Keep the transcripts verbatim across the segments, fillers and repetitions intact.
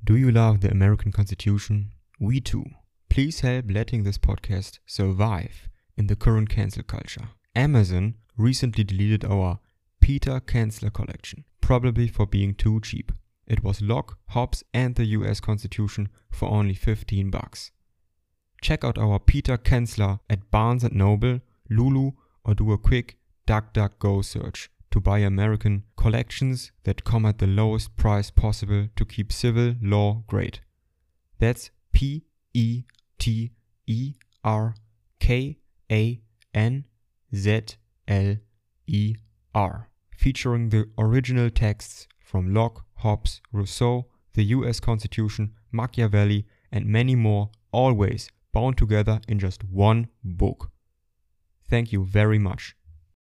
Do you love the American Constitution? We too. Please help letting this podcast survive in the current cancel culture. Amazon recently deleted our Peter Canceller collection, probably for being too cheap. It was Locke, Hobbes and the U S Constitution for only fifteen bucks. Check out our Peter Canceller at Barnes and Noble, Lulu, or do a quick DuckDuckGo search to buy American collections that come at the lowest price possible to keep civil law great. That's P E T E R K A N Z L E R, featuring the original texts from Locke, Hobbes, Rousseau, the U S Constitution, Machiavelli, and many more, always bound together in just one book. Thank you very much.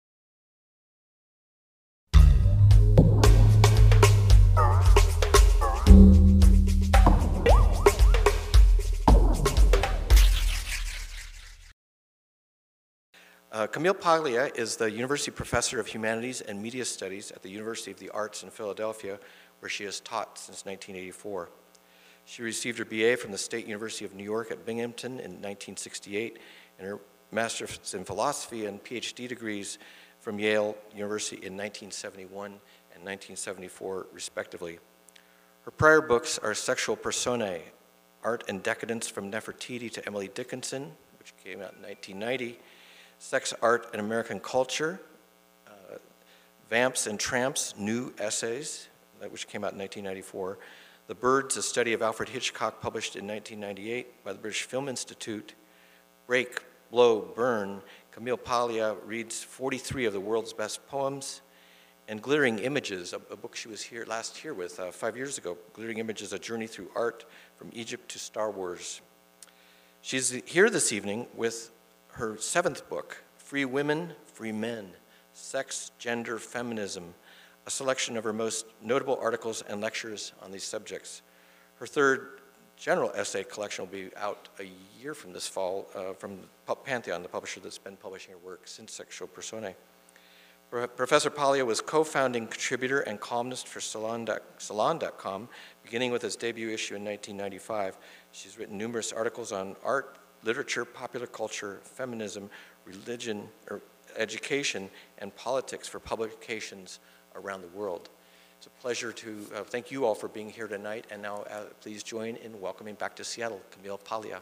Uh, Camille Paglia is the University Professor of Humanities and Media Studies at the University of the Arts in Philadelphia, where she has taught since nineteen eighty-four. She received her B A from the State University of New York at Binghamton in nineteen sixty-eight, and her Master's in Philosophy and P H D degrees from Yale University in nineteen seventy-one and nineteen seventy-four, respectively. Her prior books are Sexual Personae, Art and Decadence from Nefertiti to Emily Dickinson, which came out in nineteen ninety, Sex, Art, and American Culture, uh, Vamps and Tramps, New Essays, which came out in nineteen ninety-four, The Birds, a Study of Alfred Hitchcock, published in nineteen ninety-eight by the British Film Institute, Break, Blow, Burn, Camille Paglia reads forty-three of the world's best poems, and Glittering Images, a, a book she was here last year with, uh, five years ago, Glittering Images, A Journey Through Art from Egypt to Star Wars. She's here this evening with her seventh book, Free Women, Free Men, Sex, Gender, Feminism, a selection of her most notable articles and lectures on these subjects. Her third general essay collection will be out a year from this fall uh, from Pantheon, the publisher that's been publishing her work since Sexual Personae. Professor Paglia was co-founding contributor and columnist for Salon dot com, beginning with his debut issue in nineteen ninety-five. She's written numerous articles on art, literature, popular culture, feminism, religion, or education, and politics for publications around the world. It's a pleasure to uh, thank you all for being here tonight, and now uh, please join in welcoming back to Seattle, Camille Paglia.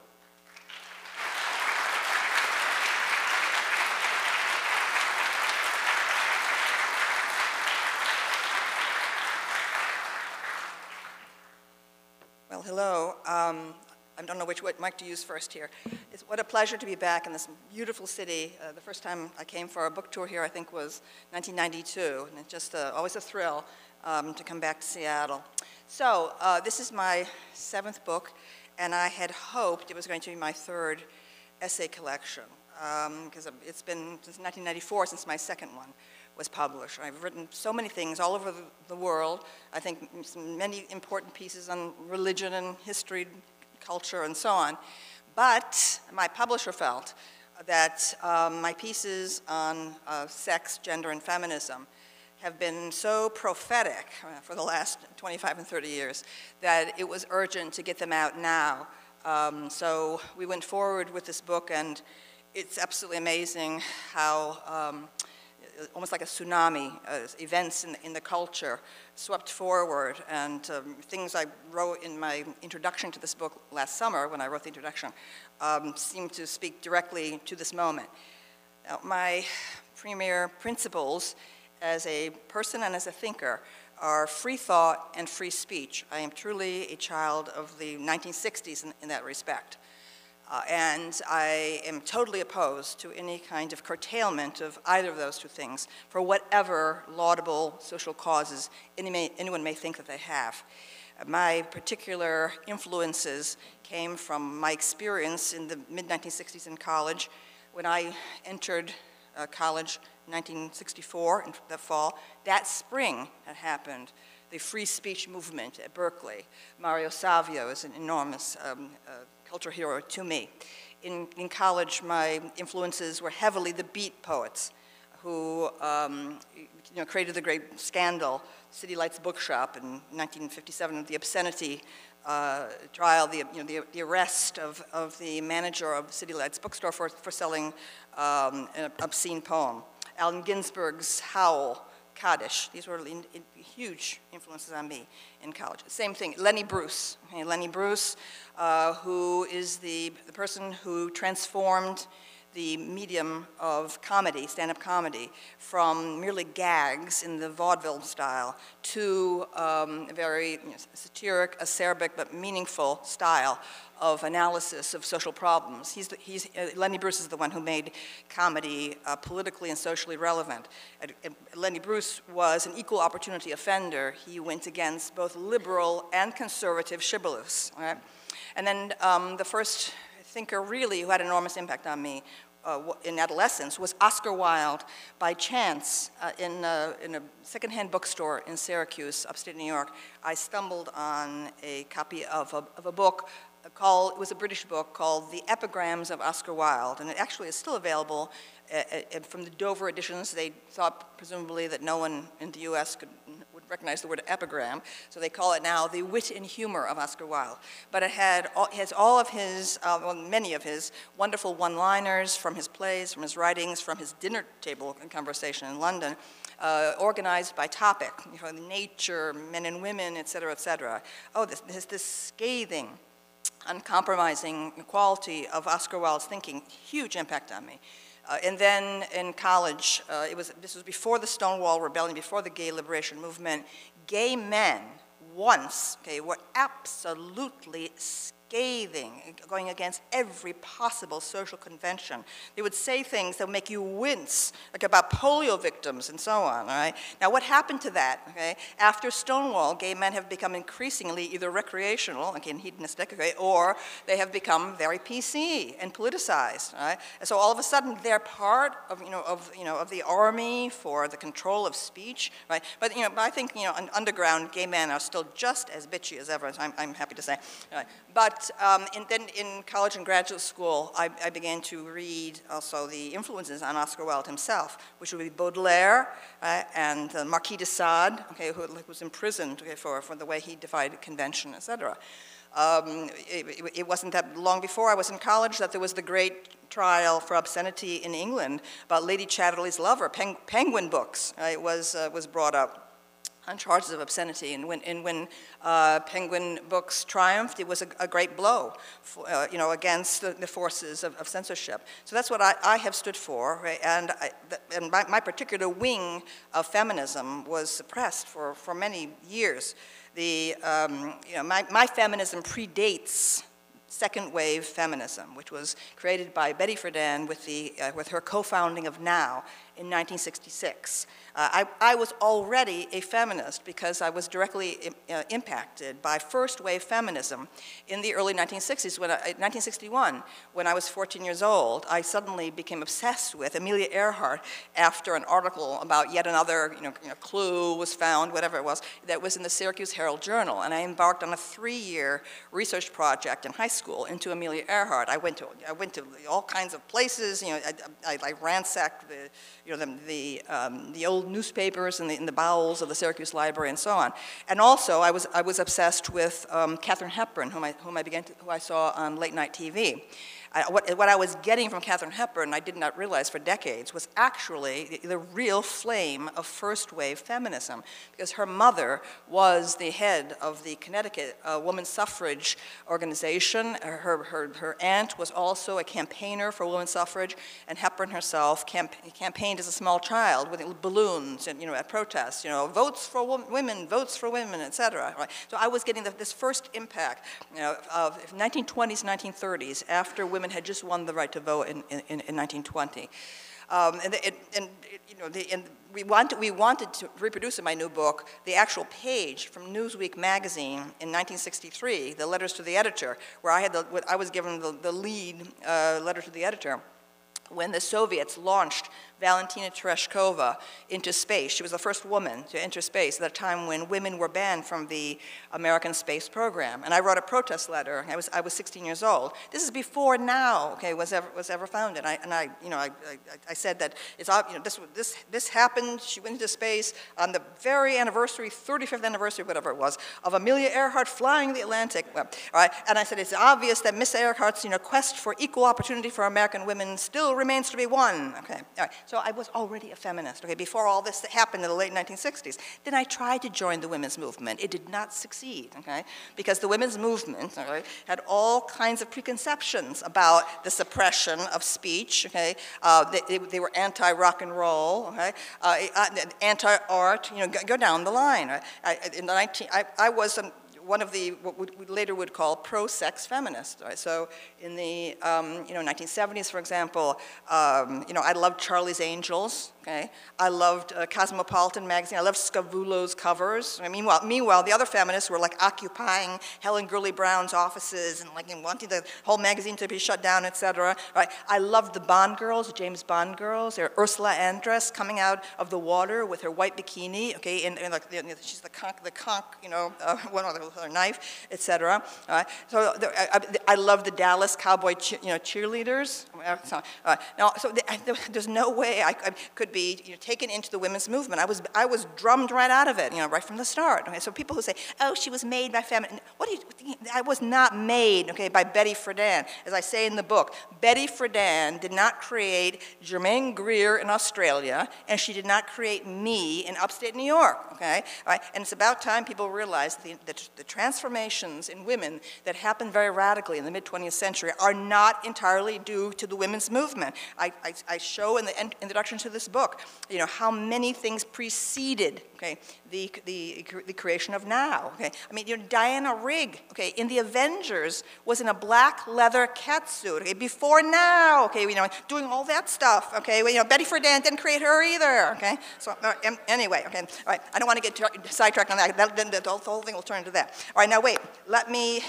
Well, hello. Um, I don't know which mic to use first here. It's what a pleasure to be back in this beautiful city. Uh, the first time I came for a book tour here, I think, was nineteen ninety-two, and it's just uh, always a thrill um, to come back to Seattle. So uh, this is my seventh book, and I had hoped it was going to be my third essay collection, because um, it's been since nineteen ninety-four since my second one was published. I've written so many things all over the, the world. I think many important pieces on religion and history, culture, and so on. But my publisher felt that um, my pieces on uh, sex, gender, and feminism have been so prophetic uh, for the last twenty-five and thirty years that it was urgent to get them out now. Um, so we went forward with this book, and it's absolutely amazing how um, almost like a tsunami, uh, events in, in the culture swept forward, and um, things I wrote in my introduction to this book last summer, when I wrote the introduction, um, seem to speak directly to this moment. Now, my premier principles as a person and as a thinker are free thought and free speech. I am truly a child of the nineteen sixties in, in that respect. Uh, and I am totally opposed to any kind of curtailment of either of those two things for whatever laudable social causes any may, anyone may think that they have. Uh, my particular influences came from my experience in the mid nineteen sixties in college. When I entered uh, college in nineteen sixty-four, in the fall, that spring had happened. The free speech movement at Berkeley. Mario Savio is an enormous um, uh, culture hero to me. In, in college, my influences were heavily the beat poets who um, you know, created the great scandal, City Lights Bookshop in nineteen fifty-seven, the obscenity uh, trial, the, you know, the, the arrest of, of the manager of City Lights bookstore for, for selling um, an obscene poem. Allen Ginsberg's Howl, Kaddish. These were in, in, huge influences on me in college. Same thing, Lenny Bruce. Okay, Lenny Bruce, uh, who is the, the person who transformed the medium of comedy, stand-up comedy, from merely gags in the vaudeville style to um, a very you know, satiric, acerbic, but meaningful style of analysis of social problems. He's the, he's, uh, Lenny Bruce is the one who made comedy uh, politically and socially relevant. And, and Lenny Bruce was an equal opportunity offender. He went against both liberal and conservative shibboleths. Right? And then um, the first thinker really who had an enormous impact on me uh, in adolescence was Oscar Wilde. By chance, uh, in, uh, in a secondhand bookstore in Syracuse, upstate New York, I stumbled on a copy of a, of a book called, it was a British book called The Epigrams of Oscar Wilde, and it actually is still available uh, uh, from the Dover editions. They thought, presumably, that no one in the U S could, would recognize the word epigram, so they call it now The Wit and Humor of Oscar Wilde. But it had all, it has all of his, uh, well, many of his wonderful one-liners from his plays, from his writings, from his dinner table conversation in London, uh, organized by topic, you know, nature, men and women, et cetera, et cetera. Oh, this, this, this scathing, uncompromising quality of Oscar Wilde's thinking, huge impact on me. Uh, and then in college, uh, it was, this was before the Stonewall Rebellion, before the gay liberation movement, gay men once, okay, were absolutely scathing, going against every possible social convention. They would say things that would make you wince, like about polio victims and so on, all right? Now, what happened to that, okay? After Stonewall, gay men have become increasingly either recreational, again, hedonistic, okay, or they have become very P C and politicized, all right? And so all of a sudden, they're part of, you know, of, you know, of the army for the control of speech, right? But, you know, but I think, you know, underground, gay men are still just as bitchy as ever, I'm, I'm happy to say. Right? But um, in, then in college and graduate school, I, I began to read also the influences on Oscar Wilde himself, which would be Baudelaire uh, and uh, Marquis de Sade, okay, who was imprisoned okay, for, for the way he defied convention, et cetera. Um, it, it wasn't that long before I was in college that there was the great trial for obscenity in England about Lady Chatterley's lover. Peng Penguin Books right, was, uh, was brought up on charges of obscenity, and when, and when uh, Penguin Books triumphed, it was a, a great blow, for, uh, you know, against the, the forces of, of censorship. So that's what I, I have stood for, right? and, I, and my, my particular wing of feminism was suppressed for, for many years. The, um, you know, my, my feminism predates second wave feminism, which was created by Betty Friedan with, the, uh, with her co-founding of NOW in nineteen sixty-six. Uh, I, I was already a feminist because I was directly uh, impacted by first wave feminism in the early nineteen sixties. When I, nineteen sixty-one, when I was fourteen years old, I suddenly became obsessed with Amelia Earhart after an article about yet another you know, you know, clue was found, whatever it was, that was in the Syracuse Herald Journal. And I embarked on a three-year research project in high school into Amelia Earhart. I went to, I went to all kinds of places. You know, I, I, I ransacked the, you know, the, the, um, the old newspapers in the, in the bowels of the Syracuse Library and so on. And also, I was, I was obsessed with um, Katharine Hepburn, whom I, whom I began to, who I saw on late night T V. I, what, what I was getting from Katharine Hepburn, I did not realize for decades, was actually the, the real flame of first wave feminism, because her mother was the head of the Connecticut uh, women's suffrage organization. Her, her, her aunt was also a campaigner for women's suffrage, and Hepburn herself camp campaigned as a small child with balloons and, you know, at protests, you know, votes for women, votes for women, et cetera. Right? So I was getting the, this first impact you know, of nineteen twenties, nineteen thirties, after women had just won the right to vote in, in, in nineteen twenty. Um, and, it, and it, you know, the, and we, want, we wanted to reproduce in my new book the actual page from Newsweek magazine in nineteen sixty-three, the letters to the editor, where I, had the, I was given the, the lead uh, letter to the editor, when the Soviets launched Valentina Tereshkova into space. She was the first woman to enter space at a time when women were banned from the American space program. And I wrote a protest letter. I was, I was sixteen years old. This is before now, okay, was ever, was ever founded. I, and I, you know, I, I, I said that it's, you know, this, this, this happened, she went into space on the very anniversary, thirty-fifth anniversary, whatever it was, of Amelia Earhart flying the Atlantic. Well, all right, and I said it's obvious that Miss Earhart's, you know, quest for equal opportunity for American women still remains to be won. Okay, all right. So I was already a feminist, okay, before all this happened in the late nineteen sixties. Then I tried to join the women's movement. It did not succeed, okay, because the women's movement, okay, had all kinds of preconceptions about the suppression of speech, okay. Uh, they, they were anti-rock and roll, okay, uh, anti-art, you know, go, go down the line. Right? I, in the nineteen, I, I was um, one of the, what we later would call pro-sex feminists, right? So in the, um, you know, nineteen seventies, for example, um, you know, I loved Charlie's Angels, okay? I loved uh, Cosmopolitan magazine. I loved Scavullo's covers. I mean, meanwhile, meanwhile, the other feminists were like occupying Helen Gurley Brown's offices and like and wanting the whole magazine to be shut down, et cetera. Right? I loved the Bond girls, James Bond girls. They're Ursula Andress coming out of the water with her white bikini, okay, and, and like the, she's the conch, the conch, you know, uh, one of the with her knife, et cetera. Uh, so the, I, I love the Dallas Cowboy, che you know, cheerleaders. Uh, now, so the, I, there's no way I, I could be you know, taken into the women's movement. I was, I was drummed right out of it, you know, right from the start. Okay, so people who say, "Oh, she was made by feminine," what do you? I was not made, okay, by Betty Friedan. As I say in the book, Betty Friedan did not create Germaine Greer in Australia, and she did not create me in upstate New York. Okay, all right? And it's about time people realize the, the, the transformations in women that happened very radically in the mid twentieth century are not entirely due to the women's movement. I, I, I show in the introduction to this book, you know, how many things preceded, okay, the, the, the creation of now, okay? I mean, you know, Diana Rigg, okay, in the Avengers was in a black leather catsuit, okay, before now, okay, you know, doing all that stuff, okay? Well, you know, Betty Friedan didn't create her either, okay? So, uh, anyway, okay, all right, I don't want to get sidetracked on that, that then the whole thing will turn into that. All right, now wait, let me,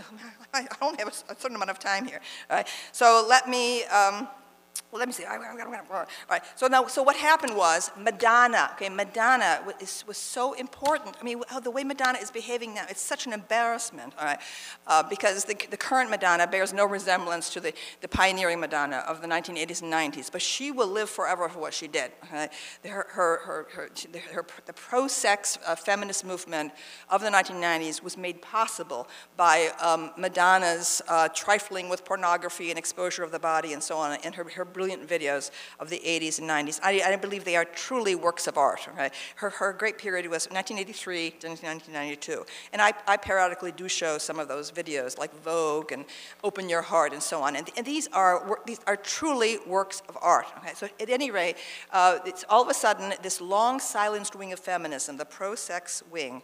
I only have a certain amount of time here, all right? So let me, um, well, let me see. All right. So now, so what happened was Madonna. Okay, Madonna was, was so important. I mean, how the way Madonna is behaving now, it's such an embarrassment. All right, uh, because the, the current Madonna bears no resemblance to the, the pioneering Madonna of the nineteen eighties and nineties. But she will live forever for what she did. Okay? Her, her, her, her, her, the pro-sex uh, feminist movement of the nineteen nineties was made possible by um, Madonna's uh, trifling with pornography and exposure of the body and so on, and her, her brilliant videos of the eighties and nineties. I, I believe they are truly works of art. Right? Her, her great period was nineteen eighty-three to nineteen ninety-two. And I, I periodically do show some of those videos, like Vogue and Open Your Heart and so on. And, and these, are, these are truly works of art. Okay? So at any rate, uh, it's all of a sudden this long silenced wing of feminism, the pro-sex wing,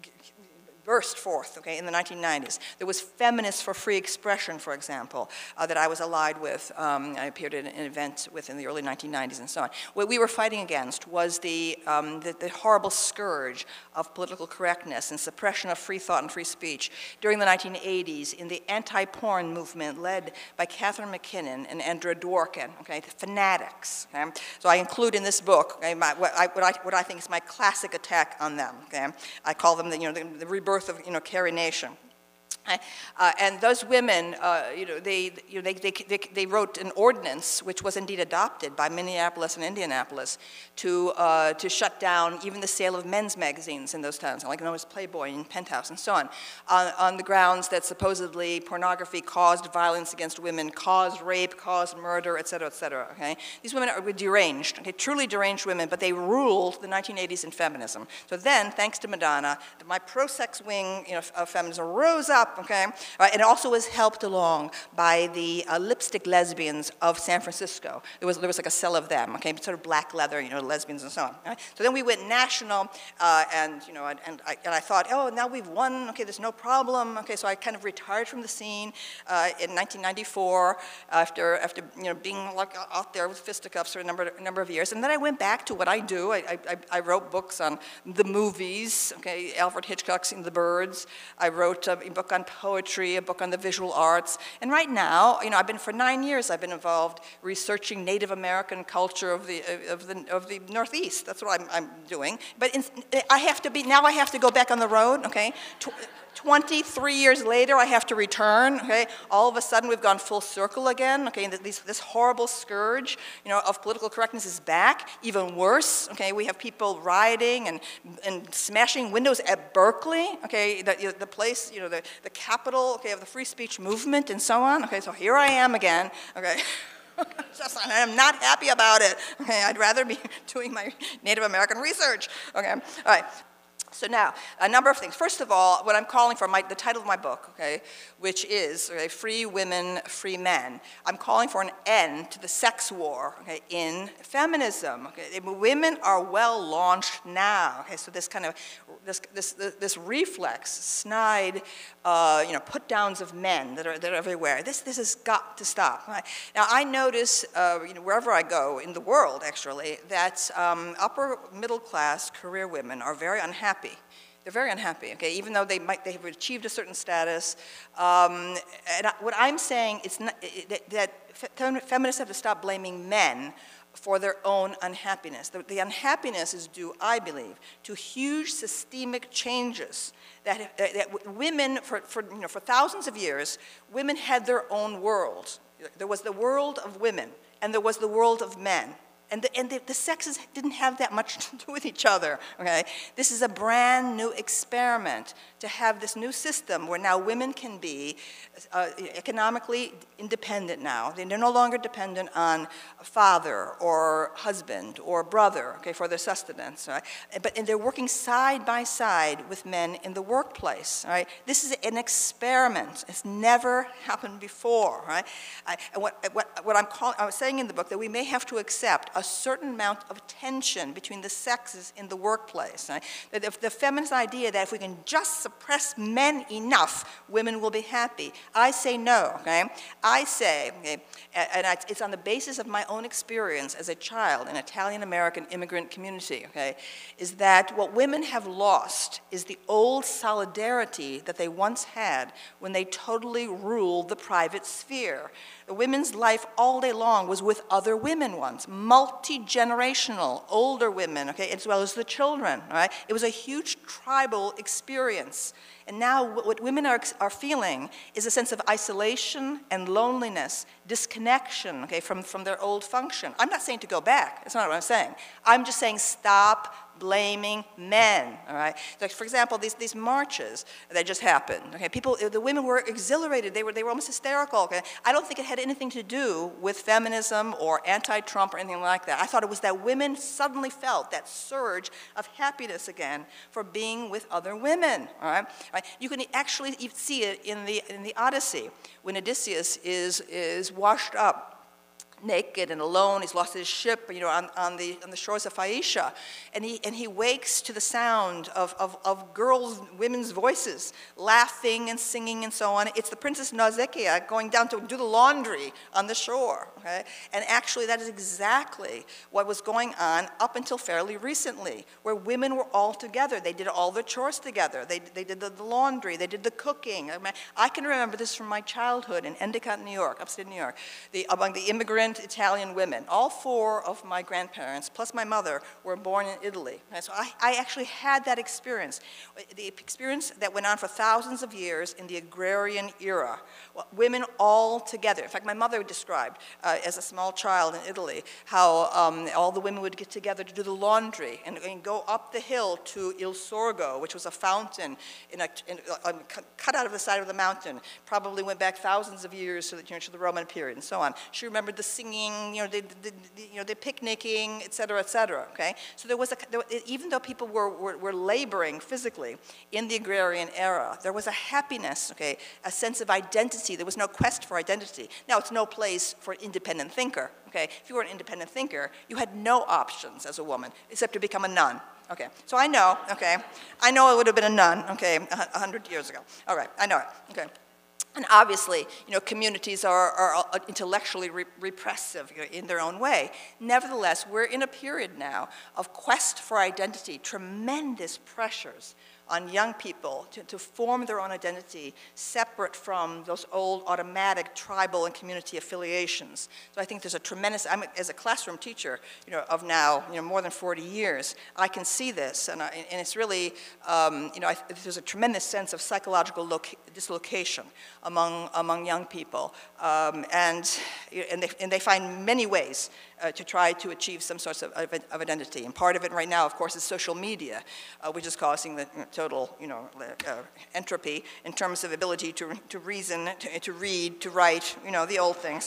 burst forth, okay, in the nineteen nineties. There was Feminists for Free Expression, for example, uh, that I was allied with. Um, I appeared at an event with in the early nineteen nineties and so on. What we were fighting against was the, um, the, the horrible scourge of political correctness and suppression of free thought and free speech during the nineteen eighties in the anti-porn movement led by Catherine McKinnon and Andrea Dworkin, okay, the fanatics. Okay? So I include in this book okay, my, what, I, what, I, what I think is my classic attack on them. Okay? I call them the, you know, the, the rebirth of, you know, Carrie Nation. Uh, and those women, uh, you know, they, you know, they, they, they, they wrote an ordinance, which was indeed adopted by Minneapolis and Indianapolis, to, uh, to shut down even the sale of men's magazines in those towns, like known as Playboy and Penthouse and so on, on, on the grounds that supposedly pornography caused violence against women, caused rape, caused murder, et cetera, et cetera, okay? These women are deranged, okay, truly deranged women, but they ruled the nineteen eighties in feminism. So then, thanks to Madonna, my pro-sex wing, you know, of feminism rose up, okay? Right, and it also was helped along by the uh, lipstick lesbians of San Francisco. There was, there was like a cell of them, okay, sort of black leather, you know, lesbians and so on. Right? So then we went national, uh, and, you know, and, and, I, and I thought, oh, now we've won, okay, there's no problem. Okay, so I kind of retired from the scene uh, in nineteen ninety-four after, after, you know, being like out there with fisticuffs for a number, a number of years. And then I went back to what I do. I, I, I wrote books on the movies, okay, Alfred Hitchcock's The Birds. I wrote a book on on poetry, a book on the visual arts. And right now, you know, I've been, for nine years, I've been involved researching Native American culture of the, of the, of the Northeast. That's what I'm, I'm doing. But in, I have to be, now I have to go back on the road, okay? twenty-three years later, I have to return, okay? All of a sudden, we've gone full circle again, okay? And this, this horrible scourge, you know, of political correctness is back, even worse, okay? We have people rioting and, and smashing windows at Berkeley, okay? The, the place, you know, the, the capital, okay, of the free speech movement and so on, okay? So here I am again, okay? Just, I'm not happy about it, okay? I'd rather be doing my Native American research, okay? All right. So now, a number of things. First of all, what I'm calling for, my, the title of my book, okay, which is okay, Free Women, Free Men. I'm calling for an end to the sex war, okay, in feminism. Okay. Women are well launched now. Okay, so this kind of this this this reflex, snide, uh, you know, put downs of men that are that are everywhere. This this has got to stop. Right? Now I notice, uh, you know, wherever I go in the world, actually, that um, upper middle class career women are very unhappy. They're very unhappy, okay, even though they might they have achieved a certain status. Um, and I, what I'm saying is not, that, that fe feminists have to stop blaming men for their own unhappiness. The, the unhappiness is due, I believe, to huge systemic changes that, that, that women, for, for, you know, for thousands of years, women had their own world. There was the world of women, and there was the world of men. And, the, and the, the sexes didn't have that much to do with each other, okay? This is a brand new experiment to have this new system where now women can be uh, economically independent now. They're no longer dependent on a father or husband or brother, okay, for their sustenance, right? But and they're working side by side with men in the workplace, right? This is an experiment. It's never happened before, right? I, what, what, what I'm calling, I was saying in the book that we may have to accept a certain amount of tension between the sexes in the workplace. Right? That if the feminist idea that if we can just suppress men enough, women will be happy. I say no, okay? I say, okay, and it's on the basis of my own experience as a child in Italian-American immigrant community, okay, is that what women have lost is the old solidarity that they once had when they totally ruled the private sphere. The women's life all day long was with other women once, multi-generational, older women, okay, as well as the children, all right? It was a huge tribal experience. And now what women are, are feeling is a sense of isolation and loneliness, disconnection, okay, from, from their old function. I'm not saying to go back. That's not what I'm saying. I'm just saying stop blaming men, all right? Like, for example, these, these marches that just happened, okay? People, the women were exhilarated. They were, they were almost hysterical, okay? I don't think it had anything to do with feminism or anti-Trump or anything like that. I thought it was that women suddenly felt that surge of happiness again for being with other women, all right? All right? You can actually see it in the, in the Odyssey when Odysseus is, is washed up naked and alone. He's lost his ship, you know, on, on, the, on the shores of Phaeacia. And he, and he wakes to the sound of, of, of girls, women's voices, laughing and singing and so on. It's the Princess Nausicaa going down to do the laundry on the shore, okay? And actually that is exactly what was going on up until fairly recently, where women were all together. They did all their chores together. They, they did the, the laundry. They did the cooking. I, mean, I can remember this from my childhood in Endicott, New York, upstate New York, the, among the immigrant Italian women. All four of my grandparents, plus my mother, were born in Italy. And so I, I actually had that experience, the experience that went on for thousands of years in the agrarian era. Well, women all together. In fact, my mother described uh, as a small child in Italy how um, all the women would get together to do the laundry and, and go up the hill to Il Sorgo, which was a fountain in a, in, uh, cut out of the side of the mountain. Probably went back thousands of years to the, you know, to the Roman period and so on. She remembered the singing, you know, the, the, the, you know, the picnicking, et cetera, et cetera, okay? So there was a, there, even though people were, were, were laboring physically in the agrarian era, there was a happiness, okay, a sense of identity. There was no quest for identity. Now, it's no place for an independent thinker, okay? If you were an independent thinker, you had no options as a woman except to become a nun. Okay, so I know, okay, I know I would have been a nun, okay, a hundred years ago. All right, I know it, okay. And obviously, you know, communities are, are intellectually re repressive in their own way. Nevertheless, we're in a period now of quest for identity, tremendous pressures on young people to, to form their own identity separate from those old automatic tribal and community affiliations. So I think there's a tremendous, I'm, as a classroom teacher, you know, of now, you know, more than forty years, I can see this, and, I, and it's really, um, you know, I, there's a tremendous sense of psychological dislocation among, among young people, um, and, and, they, and they find many ways uh, to try to achieve some sorts of, of, of identity, and part of it right now, of course, is social media, uh, which is causing the total, you know, uh, entropy in terms of ability to, to reason, to, to read, to write, you know, the old things.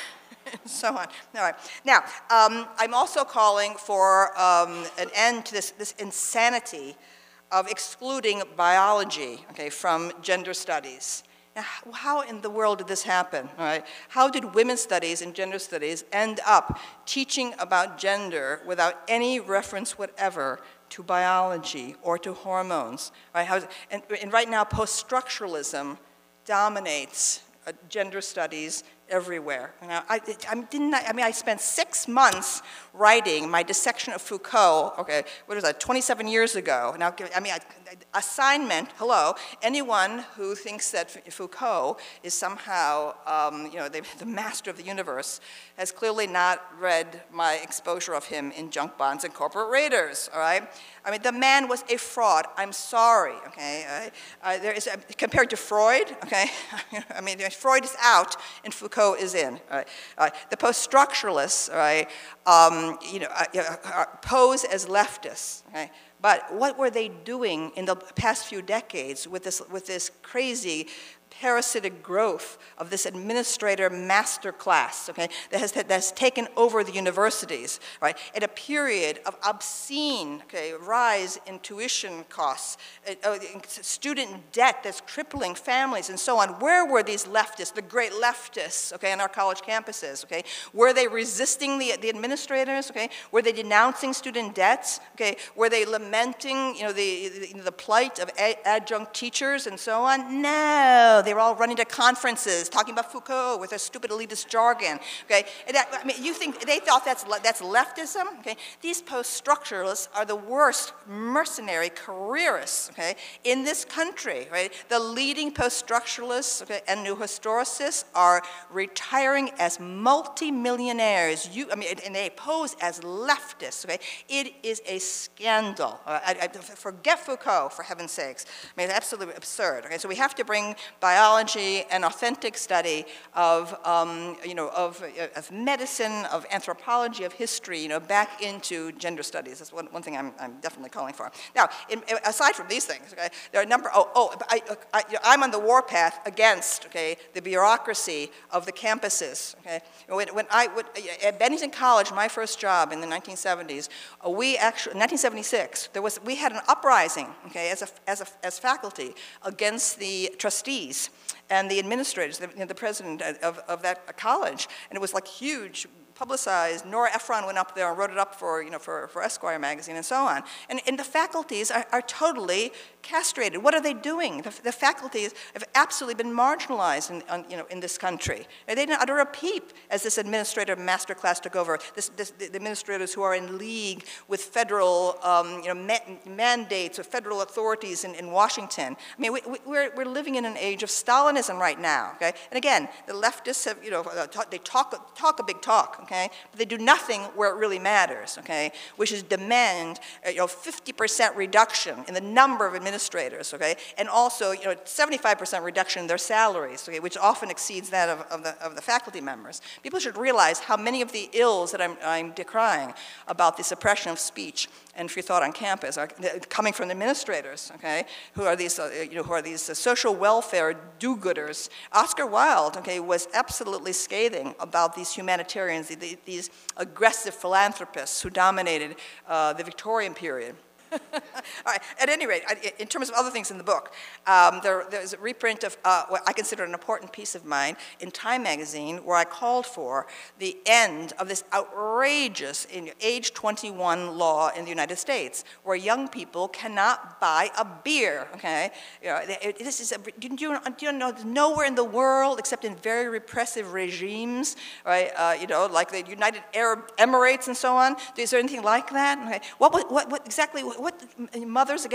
So on. All right. Now, um, I'm also calling for um, an end to this, this insanity of excluding biology, okay, from gender studies. Now, how in the world did this happen? All right? How did women's studies and gender studies end up teaching about gender without any reference whatever to biology or to hormones? Right? How, and, and right now, post-structuralism dominates uh, gender studies everywhere. Now, I, I, didn't, I mean, I spent six months writing my dissection of Foucault, okay, what is that, twenty-seven years ago. Now, I mean, I, assignment, hello, anyone who thinks that Foucault is somehow, um, you know, the, the master of the universe has clearly not read my exposure of him in Junk Bonds and Corporate Raiders, all right? I mean, the man was a fraud. I'm sorry, okay? Uh, uh, there is a, compared to Freud, okay? I mean, Freud is out and Foucault is in. All right? Uh, the post-structuralists, all right, um, you know, uh, uh, pose as leftists, okay? But what were they doing in the past few decades with this, with this crazy parasitic growth of this administrator master class, okay, that has, that has taken over the universities, right, at a period of obscene, okay, rise in tuition costs, uh, student debt that's crippling families and so on. Where were these leftists, the great leftists, okay, on our college campuses, okay? Were they resisting the, the administrators, okay? Were they denouncing student debts, okay? Were they lamenting, you know, the, the, the plight of adjunct teachers and so on? No. They were all running to conferences, talking about Foucault with their stupid elitist jargon. Okay, and that, I mean, you think they thought that's that's leftism? Okay, these post-structuralists are the worst mercenary careerists. Okay, in this country, right? The leading post-structuralists, okay, and new historicists are retiring as multi-millionaires. You, I mean, and they pose as leftists. Okay, it is a scandal. Uh, I, I, forget Foucault, for heaven's sakes. I mean, it's absolutely absurd. Okay, so we have to bring biology and authentic study of, um, you know, of, uh, of medicine, of anthropology, of history, you know, back into gender studies. That's one, one thing I'm, I'm definitely calling for. Now, in, aside from these things, okay, there are a number, oh, oh I, I, I'm on the warpath against, okay, the bureaucracy of the campuses, okay. When, when I, would, at Bennington College, my first job in the nineteen seventies, uh, we actually, nineteen seventy-six, there was, we had an uprising, okay, as, a, as, a, as faculty against the trustees and the administrators, the, you know, the president of, of that college, and it was like huge, publicized. Nora Ephron went up there and wrote it up for, you know, for, for Esquire magazine and so on. And, and the faculties are, are totally castrated. What are they doing? The, the faculties have absolutely been marginalized in, on, you know, in this country. They didn't utter a peep as this administrative masterclass took over. This, this, the administrators who are in league with federal um, you know, ma mandates or federal authorities in, in Washington. I mean, we, we, we're, we're living in an age of Stalinism right now, okay? And again, the leftists have, you know, they talk, talk a big talk, okay? But they do nothing where it really matters, okay? Which is demand, you know, fifty percent reduction in the number of administrators, okay? And also, you know, seventy-five percent reduction in their salaries, okay? Which often exceeds that of, of, the, of the faculty members. People should realize how many of the ills that I'm, I'm decrying about the suppression of speech and free thought on campus are coming from the administrators, okay? Who are these, uh, you know, who are these uh, social welfare do-gooders. Oscar Wilde, okay, was absolutely scathing about these humanitarians, the, these aggressive philanthropists who dominated uh, the Victorian period. All right. At any rate, in terms of other things in the book, um, there, there's a reprint of uh, what I consider an important piece of mine in Time magazine, where I called for the end of this outrageous in age twenty-one law in the United States, where young people cannot buy a beer. Okay, you know, it, this is a, do you, do you know nowhere in the world except in very repressive regimes, right? Uh, you know, like the United Arab Emirates and so on. Is there anything like that? Okay. What, what, what exactly? What Mothers Against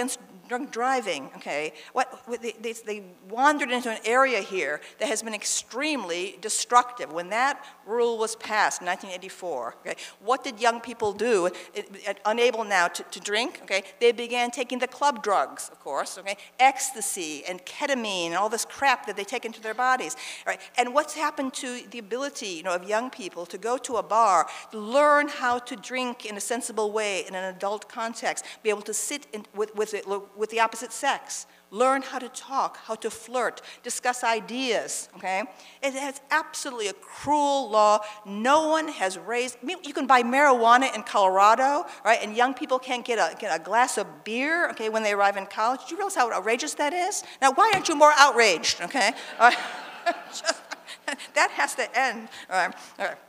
drunk driving, okay? What, they, they, they wandered into an area here that has been extremely destructive. When that rule was passed in nineteen eighty-four, okay, what did young people do? It, it, unable now to, to drink, okay, they began taking the club drugs, of course, okay, ecstasy and ketamine and all this crap that they take into their bodies, right? And what's happened to the ability, you know, of young people to go to a bar, to learn how to drink in a sensible way in an adult context, be able to sit in, with, with, it, with the opposite sex, learn how to talk, how to flirt, discuss ideas, okay? It has absolutely a cruel law. No one has raised, I mean, you can buy marijuana in Colorado, right? And young people can't get a, get a glass of beer, okay, when they arrive in college. Do you realize how outrageous that is? Now, why aren't you more outraged, okay? Uh, just, that has to end. All right. All right.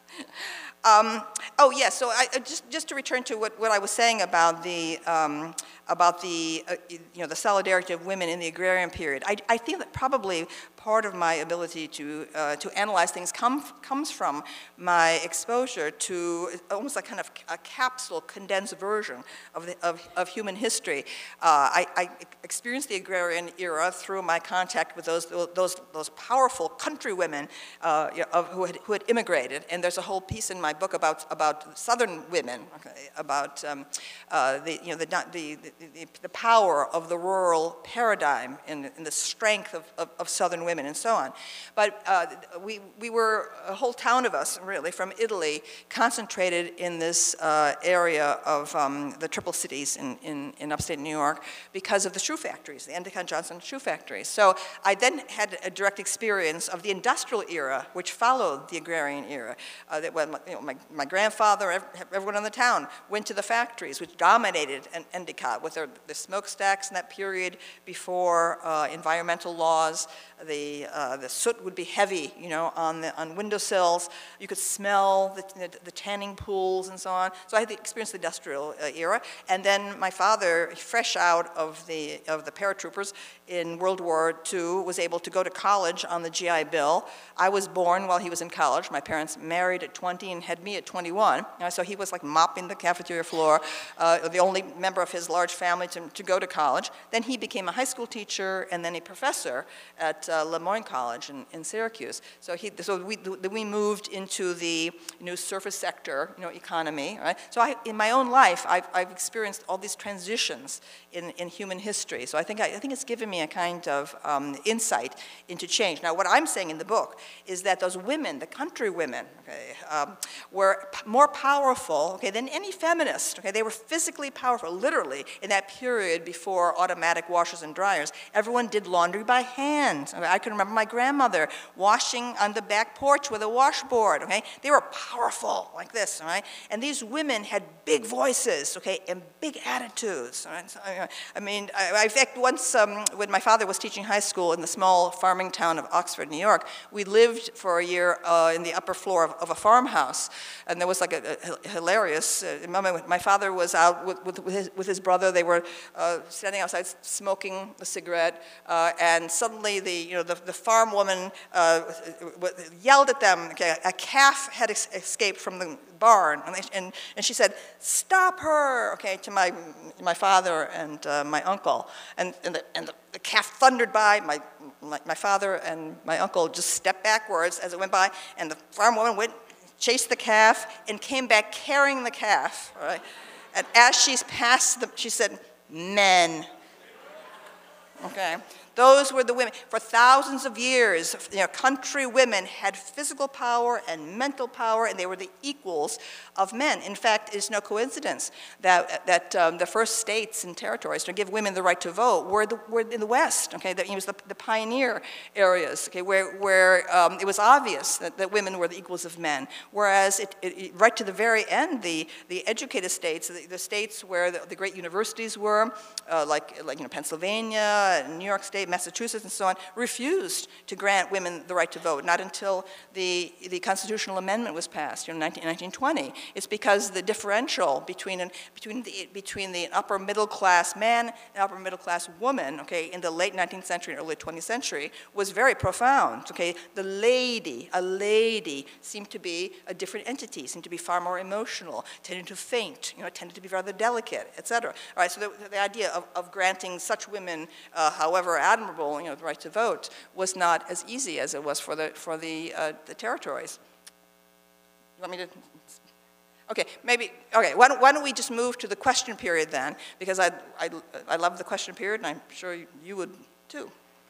Um, oh, yes, yeah, so I, just, just to return to what, what I was saying about the, um, about the, uh, you know, the solidarity of women in the agrarian period. I, I think that probably part of my ability to, uh, to analyze things come, comes from my exposure to almost like kind of a capsule, condensed version of, the, of, of human history. Uh, I, I experienced the agrarian era through my contact with those, those, those powerful country women uh, of, who, had, who had immigrated, and there's a whole piece in my book about, about Southern women, okay, about um, uh, the, you know, the, the, the, the power of the rural paradigm and, and the strength of, of, of Southern women and so on. But uh, we, we were, a whole town of us, really, from Italy, concentrated in this uh, area of um, the Triple Cities in, in, in upstate New York because of the shoe factories, the Endicott Johnson shoe factories. So I then had a direct experience of the industrial era, which followed the agrarian era. Uh, that when, you know, my, my grandfather, everyone in the town, went to the factories, which dominated Endicott with their, the smokestacks in that period before uh, environmental laws. The, uh, the soot would be heavy, you know, on, the, on windowsills. You could smell the, the, the tanning pools and so on. So I had the experience of the industrial uh, era. And then my father, fresh out of the, of the paratroopers in World War Two, was able to go to college on the G I Bill. I was born while he was in college. My parents married at twenty and had me at twenty-one. Uh, so he was like mopping the cafeteria floor, uh, the only member of his large family to, to go to college. Then he became a high school teacher and then a professor at uh, Le Moyne College in, in Syracuse. So he, so we, we moved into the you know, surface sector, you know, economy, right? So I, in my own life, I've, I've experienced all these transitions in, in human history. So I think, I, I think it's given me a kind of um, insight into change. Now, what I'm saying in the book is that those women, the country women, okay, um, were p more powerful, okay, than any feminist. Okay, they were physically powerful, literally, in that period before automatic washers and dryers. Everyone did laundry by hand. Okay, I can remember my grandmother washing on the back porch with a washboard. Okay, they were powerful like this. All right, and these women had big voices, okay, and big attitudes. All right? So, I mean, I, I, in fact, once um, when my father was teaching high school in the small farming town of Oxford, New York, we lived for a year uh, in the upper floor of, of a farmhouse, and there was like a, a hilarious uh, moment. My father was out with, with, with, his, with his brother. They were uh, standing outside smoking a cigarette, uh, and suddenly the you know the, the farm woman uh, yelled at them. Okay, a calf had es escaped from the barn, and, they, and and she said, "Stop her!" Okay, to my my father and uh, my uncle, and and the, and the, the calf thundered by. My, my my father and my uncle just stepped backwards as it went by, and the farm woman went, chased the calf, and came back carrying the calf. Right? And as she's passed them, she said, "Men." Okay. Those were the women. For thousands of years, you know, country women had physical power and mental power, and they were the equals of men. In fact, it's no coincidence that, that um, the first states and territories to give women the right to vote were, the, were in the West, okay? That it was the, the pioneer areas, okay, where, where um, it was obvious that, that women were the equals of men. Whereas it, it, right to the very end, the, the educated states, the, the states where the, the great universities were, uh, like, like you know, Pennsylvania, New York State, State, Massachusetts, and so on, refused to grant women the right to vote, not until the, the constitutional amendment was passed in nineteen twenty. It's because the differential between, an, between, the, between the upper middle class man and upper middle class woman, okay, in the late nineteenth century and early twentieth century was very profound, okay? The lady, a lady, seemed to be a different entity, seemed to be far more emotional, tended to faint, you know, tended to be rather delicate, et cetera. All right, so the, the idea of, of granting such women, uh, however admirable, you know, the right to vote, was not as easy as it was for the, for the, uh, the territories. You want me to? Okay, maybe, okay, why don't, why don't we just move to the question period then, because I, I, I love the question period, and I'm sure you would too.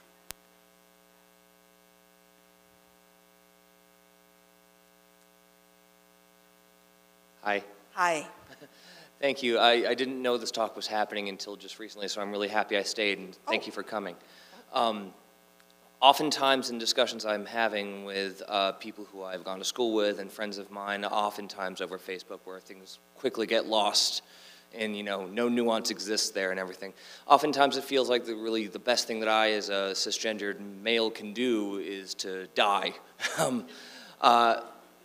Hi. Hi. Thank you. I, I didn't know this talk was happening until just recently, so I'm really happy I stayed, and thank oh. you for coming. Um, oftentimes in discussions I'm having with uh, people who I've gone to school with and friends of mine, oftentimes over Facebook, where things quickly get lost and, you know, no nuance exists there and everything. Oftentimes it feels like the, really the best thing that I, as a cisgendered male, can do is to die. um, uh,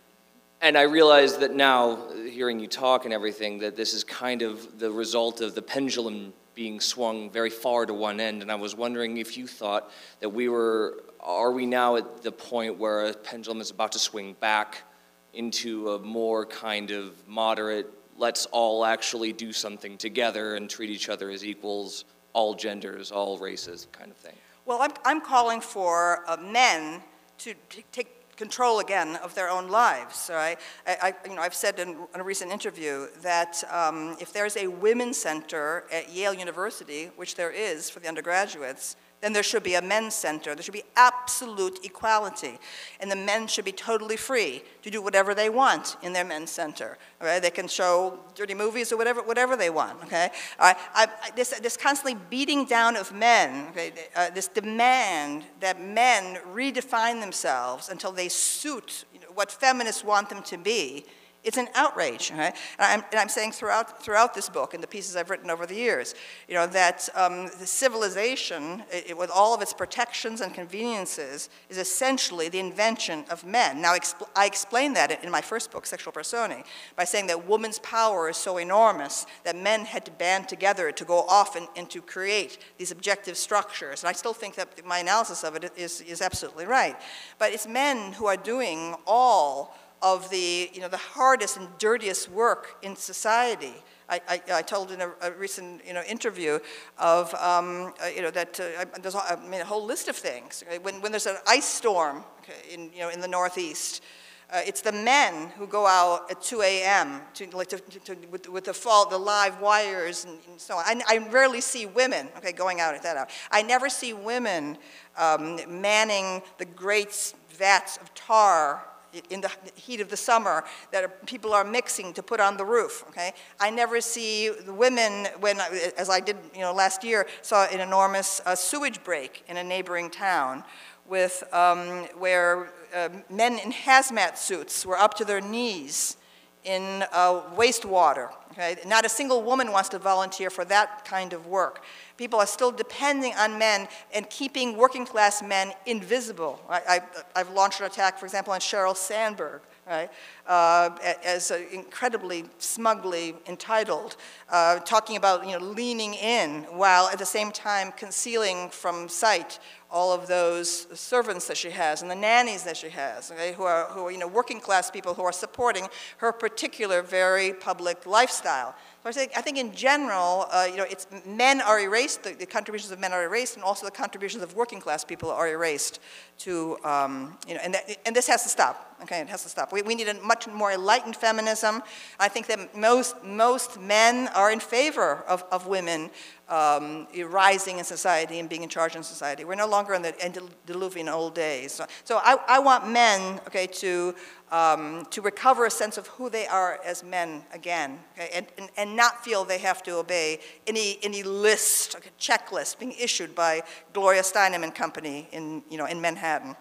And I realize that now, hearing you talk and everything, that this is kind of the result of the pendulum being swung very far to one end. And I was wondering if you thought that we were, are we now at the point where a pendulum is about to swing back into a more kind of moderate, let's all actually do something together and treat each other as equals, all genders, all races kind of thing? Well, I'm, I'm calling for uh, men to take control again of their own lives. So I, I, you know, I've said in, in a recent interview that um, if there's a women's center at Yale University, which there is for the undergraduates, then there should be a men's center. There should be absolute equality. And the men should be totally free to do whatever they want in their men's center. Okay? They can show dirty movies or whatever, whatever they want. Okay? I, I, this, this constantly beating down of men, okay? uh, this demand that men redefine themselves until they suit, you know, what feminists want them to be, it's an outrage, right? And I'm, and I'm saying throughout, throughout this book and the pieces I've written over the years, you know, that um, the civilization, it, with all of its protections and conveniences, is essentially the invention of men. Now, expl I explain that in my first book, Sexual Personae, by saying that woman's power is so enormous that men had to band together to go off and, and to create these objective structures. And I still think that my analysis of it is, is absolutely right. But it's men who are doing all of the, you know, the hardest and dirtiest work in society. I, I, I told in a, a recent, you know, interview of, um, uh, you know, that uh, there's a, I mean, a whole list of things. Okay? When, when there's an ice storm, okay, in, you know, in the Northeast, uh, it's the men who go out at two A M to, like, to, to, to, with, with the fall, the live wires and, and so on. I, I rarely see women, okay, going out at that hour. I never see women um, manning the great vats of tar in the heat of the summer that are, people are mixing to put on the roof, okay? I never see the women, when, as I did, you know, last year, saw an enormous uh, sewage break in a neighboring town with, um, where uh, men in hazmat suits were up to their knees in uh, wastewater, okay? Not a single woman wants to volunteer for that kind of work. People are still depending on men and keeping working class men invisible. I, I, I've launched an attack, for example, on Sheryl Sandberg, right, uh, as uh, incredibly smugly entitled, uh, talking about, you know, leaning in while at the same time concealing from sight all of those servants that she has and the nannies that she has, okay, who are, who are, you know, working class people who are supporting her particular very public lifestyle. So I think, I think in general, uh, you know, it's, men are erased, the, the contributions of men are erased, and also the contributions of working class people are erased to, um, you know, and, that, and this has to stop, okay, it has to stop. We, we need a much more enlightened feminism. I think that most, most men are in favor of, of women um, rising in society and being in charge in society. We're no longer in the antediluvian old days. So, so I, I want men, okay, to, um, to recover a sense of who they are as men again, okay, and, and, and not feel they have to obey any, any list, okay, checklist being issued by Gloria Steinem and company in, you know, in Manhattan.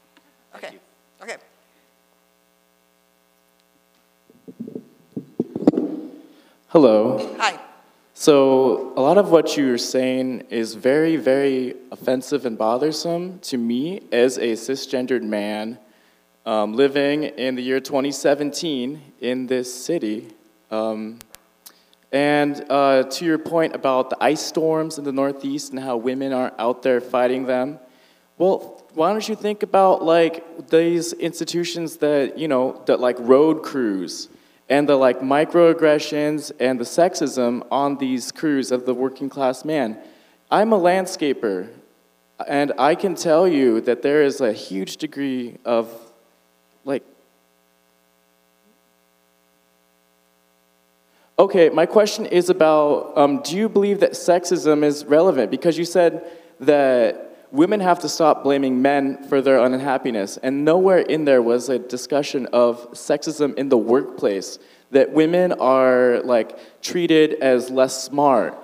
Okay, okay. Hello. Hi. So a lot of what you're saying is very, very offensive and bothersome to me as a cisgendered man um, living in the year twenty seventeen in this city. Um, and uh, to your point about the ice storms in the Northeast and how women aren't out there fighting them, well, why don't you think about like these institutions that, you know, that like road crews and the like microaggressions and the sexism on these crews of the working class man. I'm a landscaper, and I can tell you that there is a huge degree of like, okay, my question is about, um, do you believe that sexism is relevant? Because you said that women have to stop blaming men for their unhappiness, and nowhere in there was a discussion of sexism in the workplace, that women are like treated as less smart,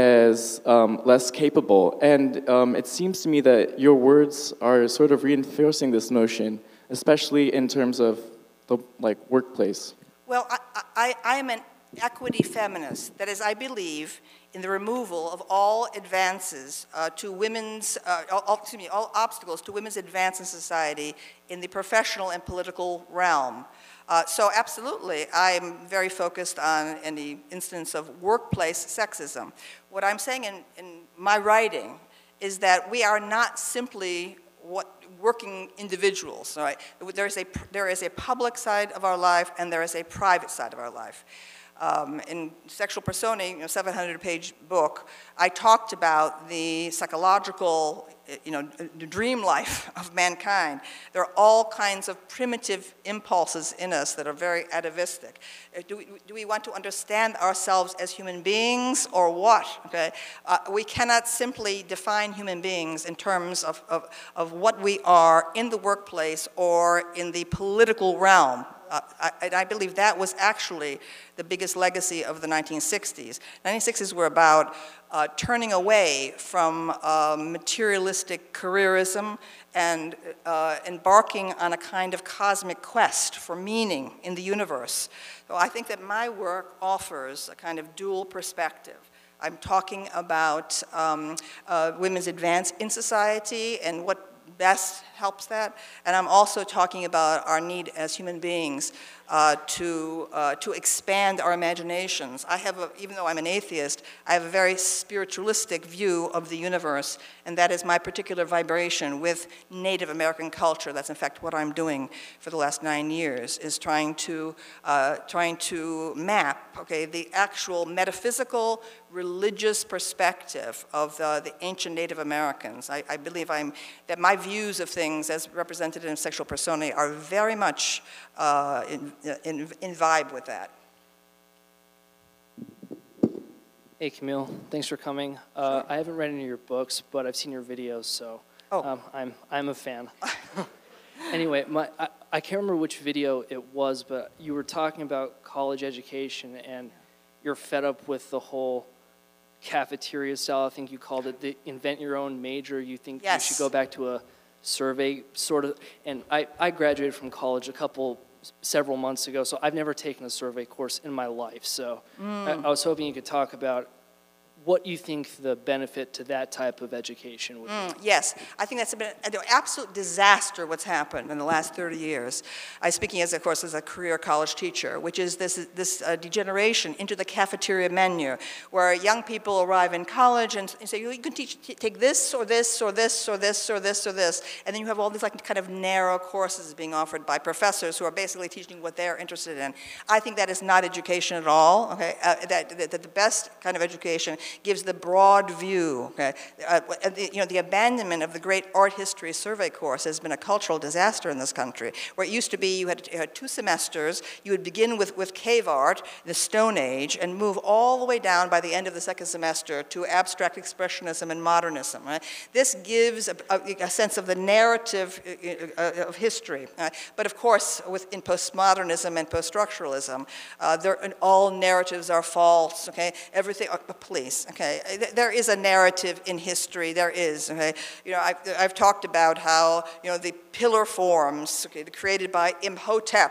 as um, less capable, and um, it seems to me that your words are sort of reinforcing this notion, especially in terms of the like workplace. Well, I, I, I am an equity feminist. That is, I believe in the removal of all advances uh, to women's, uh, all, excuse me, all obstacles to women's advance in society in the professional and political realm. Uh, so absolutely, I'm very focused on any instance of workplace sexism. What I'm saying in, in my writing is that we are not simply what working individuals, all right? There is a, there is a public side of our life and there is a private side of our life. Um, in Sexual Personae, you know, seven hundred page book, I talked about the psychological, you know, the dream life of mankind. There are all kinds of primitive impulses in us that are very atavistic. Do we, do we want to understand ourselves as human beings or what? Okay? Uh, we cannot simply define human beings in terms of, of, of what we are in the workplace or in the political realm. Uh, I, and I believe that was actually the biggest legacy of the nineteen sixties. nineteen sixties were about uh, turning away from uh, materialistic careerism and uh, embarking on a kind of cosmic quest for meaning in the universe. So I think that my work offers a kind of dual perspective. I'm talking about um, uh, women's advance in society and what best helps that, and I'm also talking about our need as human beings uh, to, uh, to expand our imaginations. I have, a, even though I'm an atheist, I have a very spiritualistic view of the universe, and that is my particular vibration with Native American culture. That's in fact what I'm doing for the last nine years, is trying to, uh, trying to map, okay, the actual metaphysical, religious perspective of the, the ancient Native Americans. I, I believe I'm, that my views of things as represented in Sexual Personae are very much uh, in, in, in vibe with that. Hey Camille, thanks for coming. Uh, I haven't read any of your books, but I've seen your videos, so oh. um, I'm, I'm a fan. Anyway, my, I, I can't remember which video it was, but you were talking about college education and you're fed up with the whole cafeteria style, I think you called it, the invent your own major. You think yes. you should go back to a survey sort of, and I, I graduated from college a couple, several months ago, so I've never taken a survey course in my life. So mm. I, I was hoping you could talk about what you think the benefit to that type of education would mm, be. Yes, I think that's been an absolute disaster what's happened in the last thirty years. I'm speaking, as of course, as a career college teacher, which is this, this uh, degeneration into the cafeteria menu, where young people arrive in college and, and say, you can teach, take this or this or this or this or this or this, and then you have all these like kind of narrow courses being offered by professors who are basically teaching what they're interested in. I think that is not education at all. Okay, uh, that, that, that the best kind of education gives the broad view. Okay? Uh, the, you know, the abandonment of the great art history survey course has been a cultural disaster in this country, where it used to be you had, you had two semesters, you would begin with, with cave art, the Stone Age, and move all the way down by the end of the second semester to abstract expressionism and modernism. Right? This gives a, a, a sense of the narrative uh, of history. Uh, but of course, within postmodernism and post-structuralism, uh, all narratives are false, okay? Everything, uh, police, okay? There is a narrative in history, there is, okay? You know, I've, I've talked about how, you know, the pillar forms, okay, created by Imhotep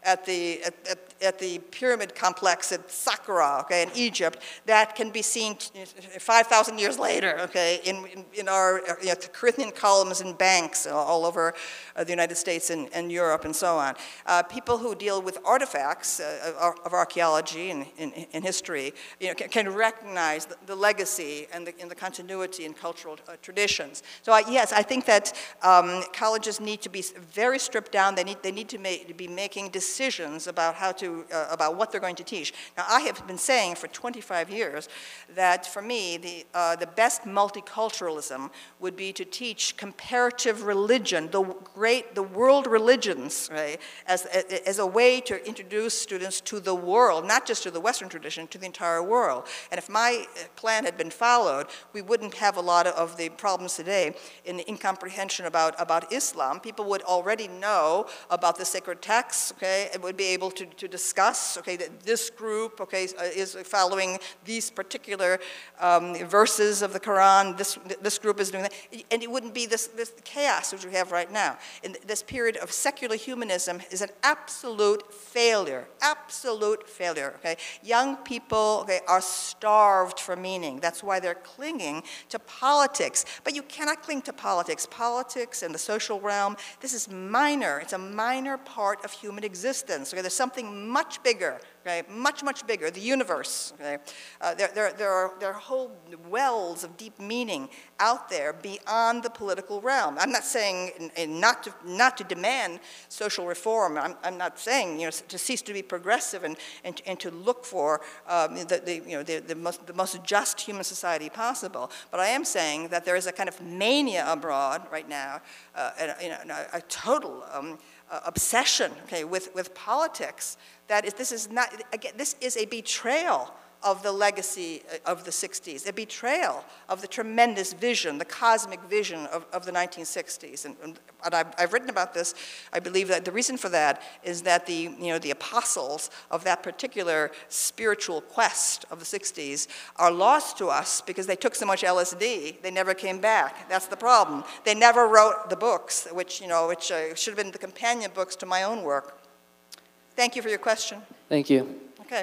at the, at, at, at the pyramid complex at Saqqara, okay, in Egypt, that can be seen five thousand years later, okay, in, in, in our you know, Corinthian columns and banks all over uh, the United States and, and Europe and so on. Uh, people who deal with artifacts uh, of archaeology and in, in history, you know, can, can recognize the, the legacy and the, and the continuity in cultural uh, traditions. So uh, yes, I think that um, colleges need to be very stripped down. They need, they need to, make, to be making decisions about how to, uh, about what they're going to teach. Now, I have been saying for twenty-five years that for me, the, uh, the best multiculturalism would be to teach comparative religion, the great, the world religions, right, as, as a way to introduce students to the world, not just to the Western tradition, to the entire world. And if my plan had been followed, we wouldn't have a lot of the problems today in incomprehension about, about Islam. People would already know about the sacred texts, okay, and would be able to, to discuss, okay, that this group, okay, is following these particular um, verses of the Quran, this, this group is doing that, and it wouldn't be this, this chaos which we have right now. And this period of secular humanism is an absolute failure, absolute failure, okay? Young people, okay, are starved for meaning. That's why they're clinging to politics. But you cannot cling to politics. Politics and the social realm, this is minor. It's a minor part of human existence, okay? There's something much bigger, okay? Much, much bigger, the universe, okay? Uh, there, there, there, are, there are whole wells of deep meaning out there beyond the political realm. I'm not saying in, in not, to, not to demand social reform. I'm, I'm not saying, you know, to cease to be progressive and, and, and to look for um, the, the, you know, the, the, most, the most just human society possible. But I am saying that there is a kind of mania abroad right now, uh, and, you know, a, a total um, uh, obsession, okay, with, with politics. That is, this is not, again, this is a betrayal of the legacy of the sixties, a betrayal of the tremendous vision, the cosmic vision of, of the nineteen sixties. And, and I've, I've written about this. I believe that the reason for that is that the, you know, the apostles of that particular spiritual quest of the sixties are lost to us because they took so much L S D, they never came back. That's the problem. They never wrote the books, which, you know, which uh, should have been the companion books to my own work. Thank you for your question. Thank you. Okay.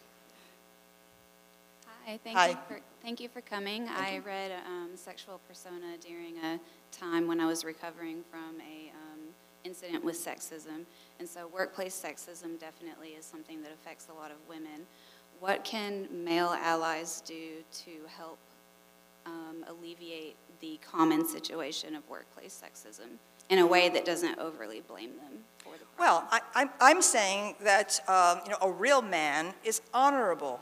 Hi, thank, Hi. You, for, thank you for coming. Thank I you. read um, Sexual Persona during a time when I was recovering from a um, incident with sexism. And so workplace sexism definitely is something that affects a lot of women. What can male allies do to help um, alleviate the common situation of workplace sexism in a way that doesn't overly blame them for the problem? Well, I, I'm, I'm saying that um, you know, a real man is honorable.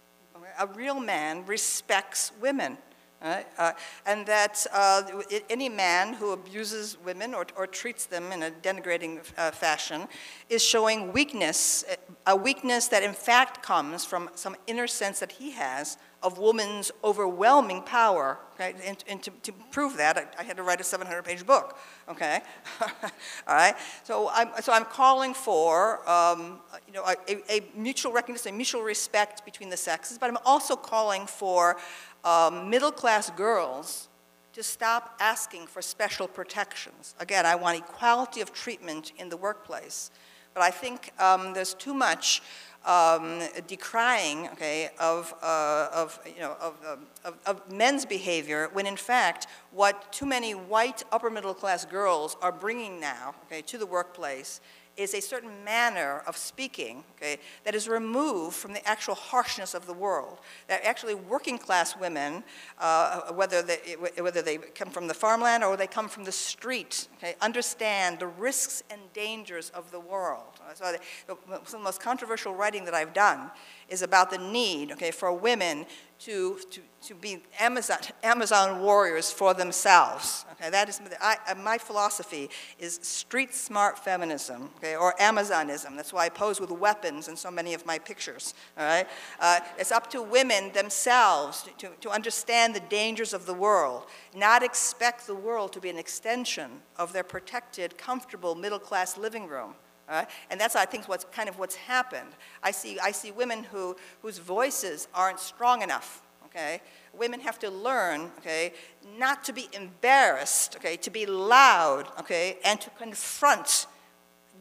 A real man respects women, right? uh, and that uh, any man who abuses women or, or treats them in a denigrating uh, fashion is showing weakness, a weakness that in fact comes from some inner sense that he has of woman's overwhelming power, okay? And, and to, to prove that, I, I had to write a seven hundred page book, okay? All right, so I'm, so I'm calling for, um, you know, a, a mutual recognition, a mutual respect between the sexes, but I'm also calling for um, middle-class girls to stop asking for special protections. Again, I want equality of treatment in the workplace, but I think um, there's too much Um, decrying, okay, of, uh, of, you know, of, of, of men's behavior, when in fact, what too many white upper middle class girls are bringing now, okay, to the workplace is a certain manner of speaking, okay, that is removed from the actual harshness of the world. That actually working class women, uh, whether, they, whether they come from the farmland or they come from the street, okay, understand the risks and dangers of the world. So the, some of the most controversial writing that I've done is about the need, okay, for women to, to, to be Amazon, Amazon warriors for themselves. Okay, that is, I, my philosophy is street smart feminism, okay, or Amazonism. That's why I pose with weapons in so many of my pictures, all right? Uh, it's up to women themselves to, to, to understand the dangers of the world, not expect the world to be an extension of their protected, comfortable, middle-class living room. Uh, and that's, I think, what's kind of what's happened. I see, I see women who, whose voices aren't strong enough, okay? Women have to learn, okay, not to be embarrassed, okay, to be loud, okay, and to confront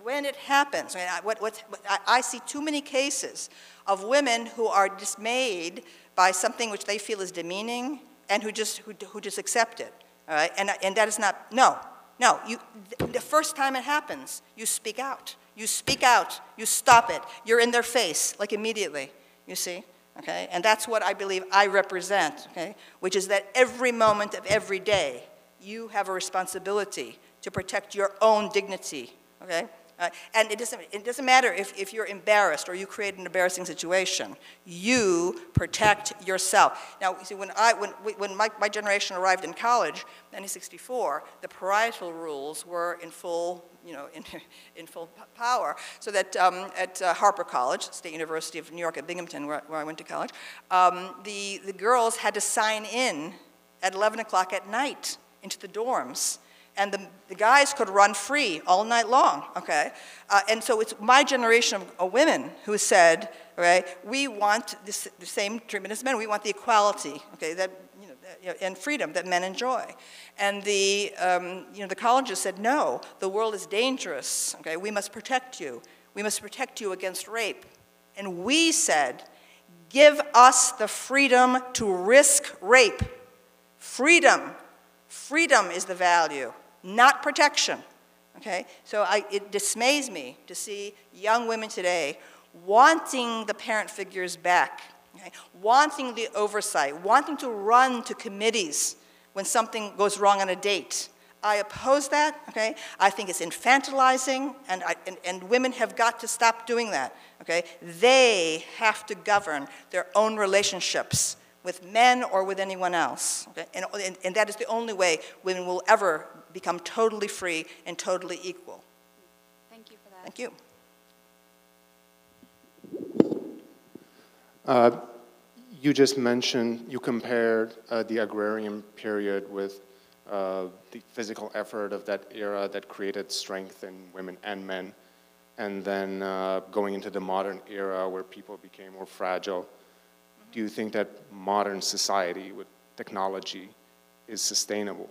when it happens, I, mean, I, what, what, I, I see too many cases of women who are dismayed by something which they feel is demeaning and who just, who, who just accept it, all right? And, and that is not, no, no. You, the first time it happens, you speak out. You speak out, you stop it. You're in their face, like immediately, you see? Okay? And that's what I believe I represent, okay? Which is that every moment of every day, you have a responsibility to protect your own dignity, okay? Uh, and it doesn't, it doesn't matter if, if you're embarrassed or you create an embarrassing situation. You protect yourself. Now, you see, when, I, when, when my, my generation arrived in college, nineteen sixty-four, the parietal rules were in full, you know, in, in full power. So that um, at uh, Harper College, State University of New York at Binghamton, where, where I went to college, um, the, the girls had to sign in at eleven o'clock at night into the dorms. And the, the guys could run free all night long, okay? Uh, and so it's my generation of, of women who said, right, we want this, the same treatment as men. We want the equality, okay, that, you know, that, and freedom that men enjoy. And the, um, you know, the colleges said, no, the world is dangerous, okay? We must protect you. We must protect you against rape. And we said, give us the freedom to risk rape. Freedom. Freedom is the value, not protection, okay? So I, it dismays me to see young women today wanting the parent figures back, okay? Wanting the oversight, wanting to run to committees when something goes wrong on a date. I oppose that, okay? I think it's infantilizing, and, I, and, and women have got to stop doing that, okay? They have to govern their own relationships with men or with anyone else. Okay? And, and, and that is the only way women will ever become totally free and totally equal. Thank you for that. Thank you. Uh, you just mentioned, you compared uh, the agrarian period with uh, the physical effort of that era that created strength in women and men, and then uh, going into the modern era where people became more fragile. Do you think that modern society with technology is sustainable?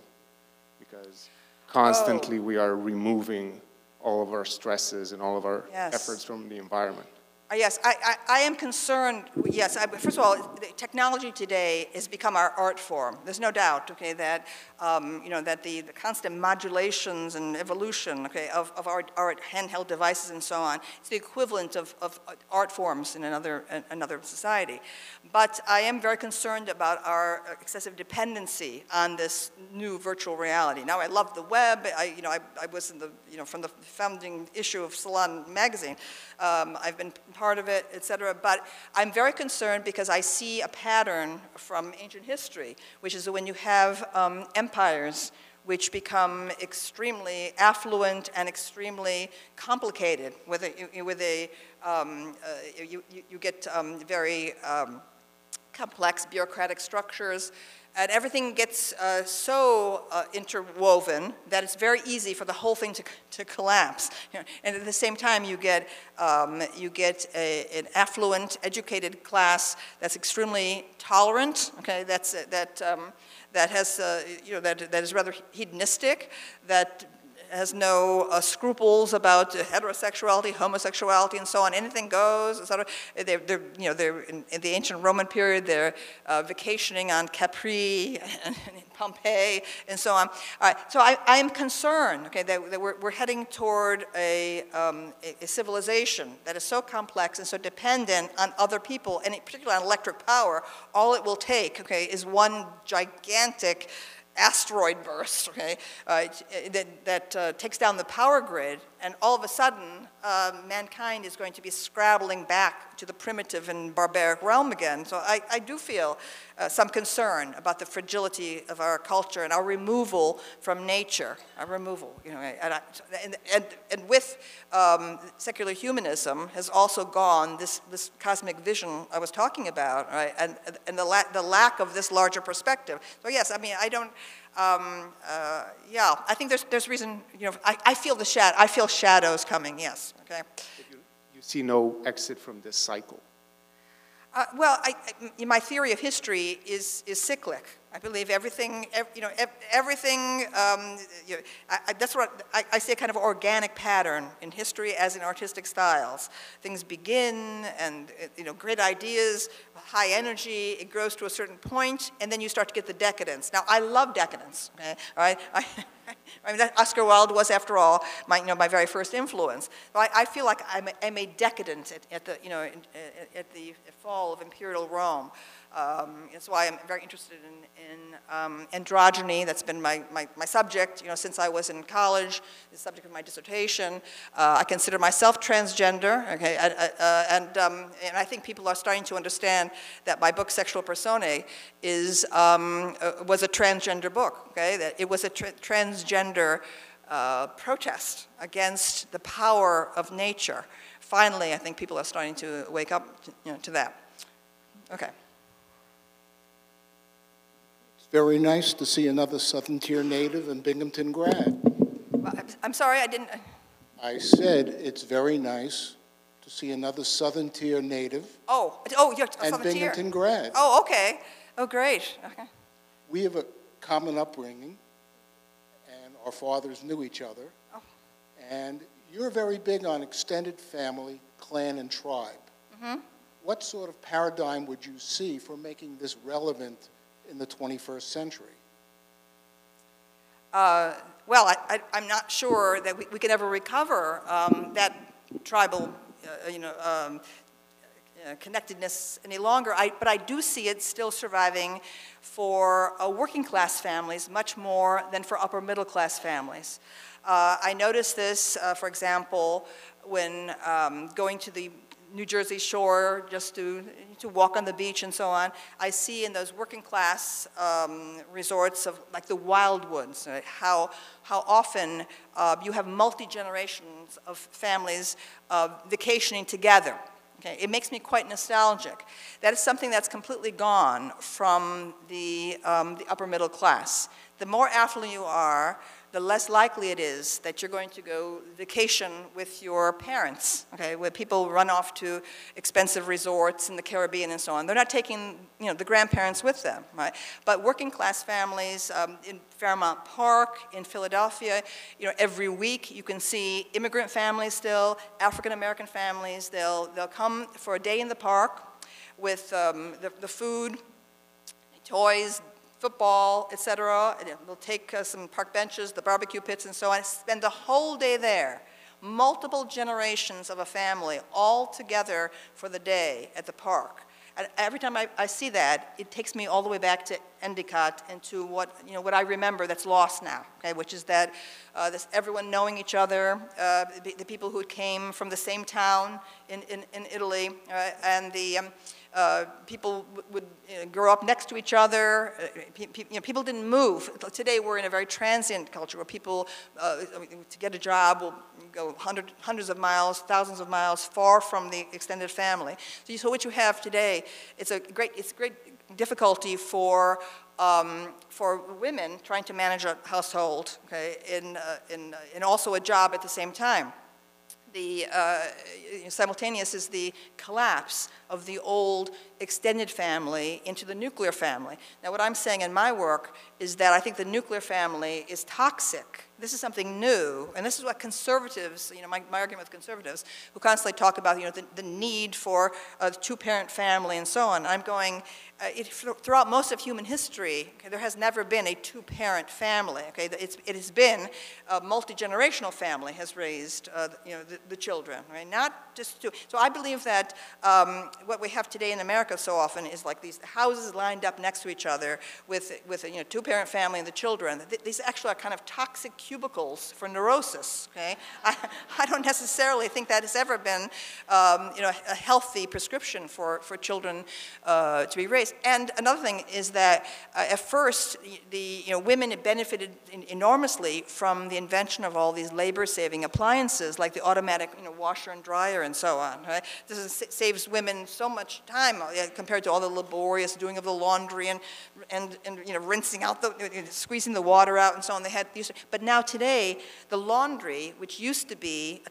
Because constantly oh. we are removing all of our stresses and all of our yes. efforts from the environment. Uh, yes, I, I, I am concerned, yes, I, first of all, technology today has become our art form. There's no doubt, okay, that, um, you know, that the, the constant modulations and evolution, okay, of, of our, our handheld devices and so on, it's the equivalent of, of art forms in another, another society. But I am very concerned about our excessive dependency on this new virtual reality. Now, I love the web. I, you know, I, I was in the, you know, from the founding issue of Salon magazine. Um, I've been part of it, et cetera. But I'm very concerned because I see a pattern from ancient history, which is when you have um, empires which become extremely affluent and extremely complicated. With a, with a um, uh, you, you, you get um, very um, complex bureaucratic structures, and everything gets uh, so uh, interwoven that it's very easy for the whole thing to, to collapse. You know, and at the same time, you get, um, you get a, an affluent, educated class that's extremely tolerant, okay, that's, that, um, that, has, uh, you know, that, that is rather hedonistic, that has no uh, scruples about uh, heterosexuality, homosexuality, and so on. Anything goes, et cetera. They're, they're, you know, they're in, in the ancient Roman period, they're uh, vacationing on Capri and in Pompeii and so on. All right, so I, I am concerned, okay, that, that we're, we're heading toward a, um, a, a civilization that is so complex and so dependent on other people, and particularly on electric power. All it will take, okay, is one gigantic asteroid burst, okay, uh, that, that uh, takes down the power grid, and all of a sudden, uh, mankind is going to be scrabbling back to the primitive and barbaric realm again. So I, I do feel uh, some concern about the fragility of our culture and our removal from nature, our removal, you know, and, I, and, and, and with um, secular humanism has also gone this, this cosmic vision I was talking about, right, and, and the, la the lack of this larger perspective. So yes, I mean, I don't, Um, uh, yeah, I think there's there's reason. You know, I, I feel the shad I feel shadows coming. Yes. Okay. You, you see no exit from this cycle. Uh, well, I, I, my theory of history is is cyclic. I believe everything, you know, everything, um, you know, I, I, that's what I, I see a kind of organic pattern in history as in artistic styles. Things begin and, you know, great ideas, high energy, it grows to a certain point, and then you start to get the decadence. Now, I love decadence, okay, all right? I, I mean, that Oscar Wilde was, after all, my, you know, my very first influence. But I, I feel like I'm a, I'm a decadent at, at the, you know, in, at the fall of imperial Rome. Um, that's why I'm very interested in, in um, androgyny. That's been my, my, my subject, you know, since I was in college, the subject of my dissertation. Uh, I consider myself transgender, okay, I, I, uh, and, um, and I think people are starting to understand that my book, Sexual Personae, is, um, uh, was a transgender book, okay, that it was a tra transgender uh, protest against the power of nature. Finally, I think people are starting to wake up to, you know, to that. Okay. Very nice to see another Southern Tier native and Binghamton grad. Well, I'm sorry, I didn't. I said it's very nice to see another Southern Tier native. Oh, oh, you're a and Southern Tier. Binghamton grad. Oh, okay. Oh, great. Okay. We have a common upbringing, and our fathers knew each other. Oh. And you're very big on extended family, clan, and tribe. Mm-hmm. What sort of paradigm would you see for making this relevant in the twenty-first century? Uh, well, I, I, I'm not sure that we, we can ever recover um, that tribal, uh, you know, um, uh, connectedness any longer. I, but I do see it still surviving for uh, working class families much more than for upper middle class families. Uh, I noticed this, uh, for example, when um, going to the New Jersey shore just to, to walk on the beach and so on. I see in those working class um, resorts of like the Wildwoods, right, how, how often uh, you have multi-generations of families uh, vacationing together. Okay, it makes me quite nostalgic. That is something that's completely gone from the, um, the upper middle class. The more affluent you are, the less likely it is that you're going to go vacation with your parents, okay, where people run off to expensive resorts in the Caribbean and so on. They're not taking, you know, the grandparents with them, right? But working class families um, in Fairmount Park, in Philadelphia, you know, every week you can see immigrant families still, African-American families. They'll, they'll come for a day in the park with um, the, the food, toys, football, et cetera. We'll take uh, some park benches, the barbecue pits, and so on. Spend the whole day there. Multiple generations of a family all together for the day at the park. And every time I, I see that, it takes me all the way back to Endicott and to what, you know, what I remember that's lost now, okay, which is that uh, this, everyone knowing each other, uh, the, the people who came from the same town in, in, in Italy, uh, and the um, Uh, people would you know, grow up next to each other. Uh, pe pe you know, people didn't move. Today we're in a very transient culture where people, uh, to get a job, will go hundred, hundreds of miles, thousands of miles far from the extended family. So, you, so what you have today, it's a great, it's a great difficulty for um, for women trying to manage a household, okay, in, uh, in, uh, and also a job at the same time. The uh, simultaneous is the collapse of the old extended family into the nuclear family. Now, what I'm saying in my work is that I think the nuclear family is toxic. This is something new, and this is what conservatives, you know, my, my argument with conservatives, who constantly talk about, you know, the, the need for a two-parent family and so on. I'm going, uh, it, throughout most of human history, okay, there has never been a two-parent family. Okay, it's, it has been a multi-generational family has raised, uh, you know, the, the children, right? Not just two. So I believe that um, what we have today in America so often is like these houses lined up next to each other with, with a, you know, two-parent family and the children. These actually are kind of toxic cubicles for neurosis, okay? I, I don't necessarily think that has ever been, um, you know, a healthy prescription for, for children uh, to be raised. And another thing is that uh, at first, the, you know, women had benefited in, enormously from the invention of all these labor-saving appliances, like the automatic, you know, washer and dryer and so on, right? This is, saves women so much time uh, compared to all the laborious doing of the laundry and, and, and you know, rinsing out the, you know, squeezing the water out and so on. They had these, but now today, the laundry, which used to be a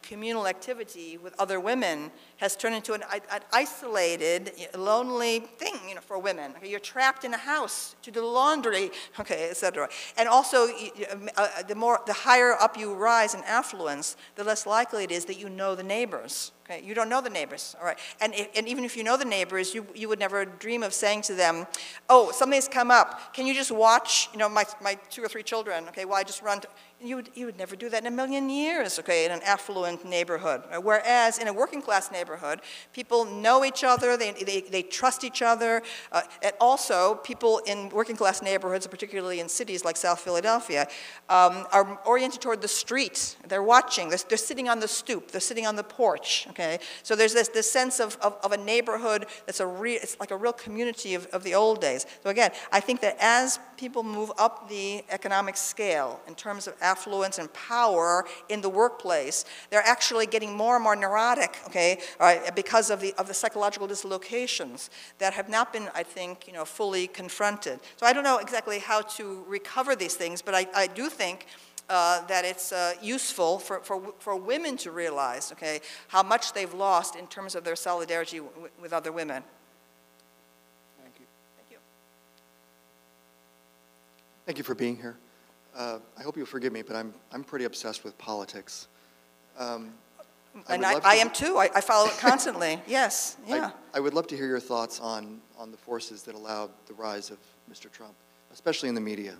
communal activity with other women has turned into an, an isolated, lonely thing, you know, for women. Okay, you're trapped in a house to do the laundry, okay, et cetera. And also, uh, the more, the higher up you rise in affluence, the less likely it is that you know the neighbors. Okay, you don't know the neighbors, all right? And, if, and even if you know the neighbors, you, you would never dream of saying to them, oh, something's come up. Can you just watch, you know, my, my two or three children, okay, while I just run to, you would, you would never do that in a million years, okay, in an affluent neighborhood. Whereas in a working class neighborhood, people know each other, they, they, they trust each other, uh, and also people in working class neighborhoods, particularly in cities like South Philadelphia, um, are oriented toward the street. They're watching, they're, they're sitting on the stoop, they're sitting on the porch, okay? So there's this, this sense of, of, of a neighborhood that's a real, it's like a real community of, of the old days. So again, I think that as people move up the economic scale in terms of affluence and power in the workplace, they're actually getting more and more neurotic, okay, uh, because of the, of the psychological dislocations that have not been, I think, you know, fully confronted. So I don't know exactly how to recover these things, but I, I do think Uh, that it's uh, useful for, for, for women to realize, okay, how much they've lost in terms of their solidarity w with other women. Thank you. Thank you. Thank you for being here. Uh, I hope you'll forgive me, but I'm, I'm pretty obsessed with politics. Um, I and I, I am too. I, I follow it constantly. Yes, yeah. I, I would love to hear your thoughts on, on the forces that allowed the rise of Mister Trump, especially in the media.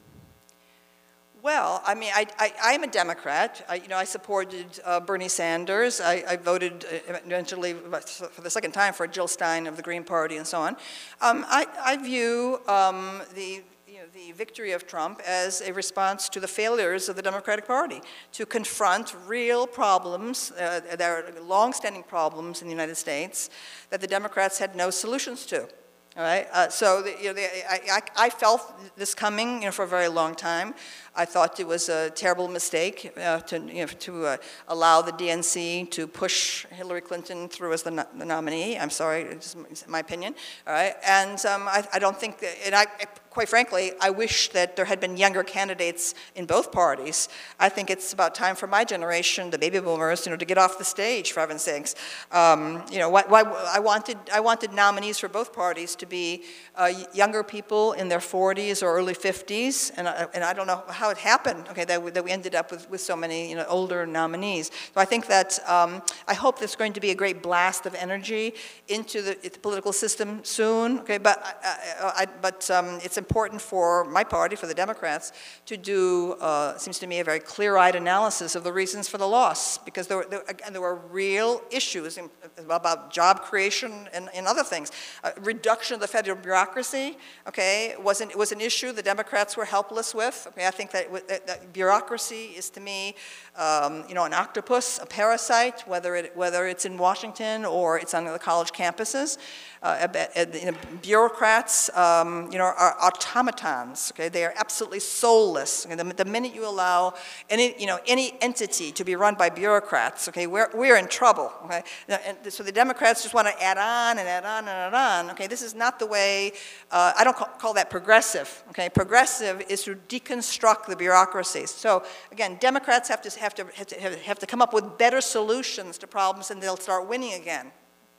Well, I mean, I, I, I am a Democrat. I, you know, I supported uh, Bernie Sanders. I, I voted eventually for the second time for Jill Stein of the Green Party and so on. Um, I, I view um, the, you know, the victory of Trump as a response to the failures of the Democratic Party to confront real problems, uh, there are long-standing problems in the United States that the Democrats had no solutions to. All right, uh, so the, you know, the, I, I, I felt this coming, you know, for a very long time. I thought it was a terrible mistake uh, to, you know, to uh, allow the D N C to push Hillary Clinton through as the, no the nominee. I'm sorry, it's just my opinion. All right, and um, I, I don't think that, and I, quite frankly, I wish that there had been younger candidates in both parties. I think it's about time for my generation, the baby boomers, you know, to get off the stage, for heaven's sakes. Um, you know, why, why, I wanted, I wanted nominees for both parties to be uh, younger people in their forties or early fifties, and I, and I don't know how it happened, okay, that we, that we ended up with, with so many, you know, older nominees. So I think that, um, I hope there's going to be a great blast of energy into the, the political system soon, okay, but, I, I, but um, it's important for my party, for the Democrats, to do, uh, seems to me, a very clear-eyed analysis of the reasons for the loss, because there were, there, again, there were real issues in, about job creation and, and other things. Uh, reduction of the federal bureaucracy, okay, was an, was an issue the Democrats were helpless with. Okay, I think that, that, that bureaucracy is, to me, um, you know, an octopus, a parasite, whether, it, whether it's in Washington or it's on the college campuses. Uh, you know, bureaucrats, um, you know, are automatons. Okay, they are absolutely soulless. Okay? The, the minute you allow any, you know, any entity to be run by bureaucrats, okay, we're we're in trouble. Okay, and so the Democrats just want to add on and add on and add on. Okay, this is not the way. Uh, I don't call, call that progressive. Okay, progressive is to deconstruct the bureaucracies. So again, Democrats have to have to have to, have to come up with better solutions to problems, and they'll start winning again.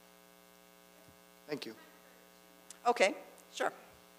Thank you. Okay, sure.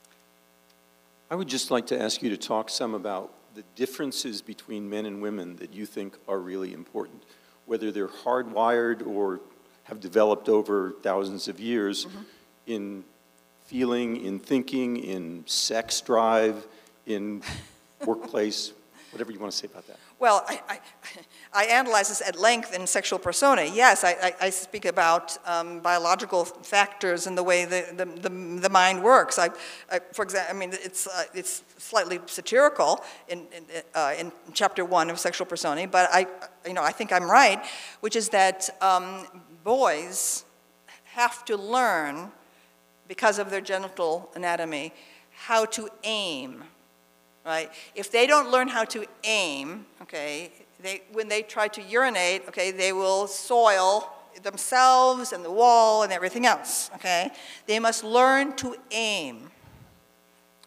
I would just like to ask you to talk some about the differences between men and women that you think are really important, whether they're hardwired or have developed over thousands of years mm-hmm. in feeling, in thinking, in sex drive, in workplace, whatever you want to say about that. Well, I, I, I analyze this at length in Sexual Persona. Yes, I, I, I speak about um, biological factors and the way the, the, the, the mind works. I, I, for example, I mean, it's, uh, it's slightly satirical in, in, uh, in chapter one of Sexual Persona, but I, you know, I think I'm right, which is that um, boys have to learn, because of their genital anatomy, how to aim. Right? If they don't learn how to aim, okay, they, when they try to urinate, okay, they will soil themselves and the wall and everything else, okay? They must learn to aim,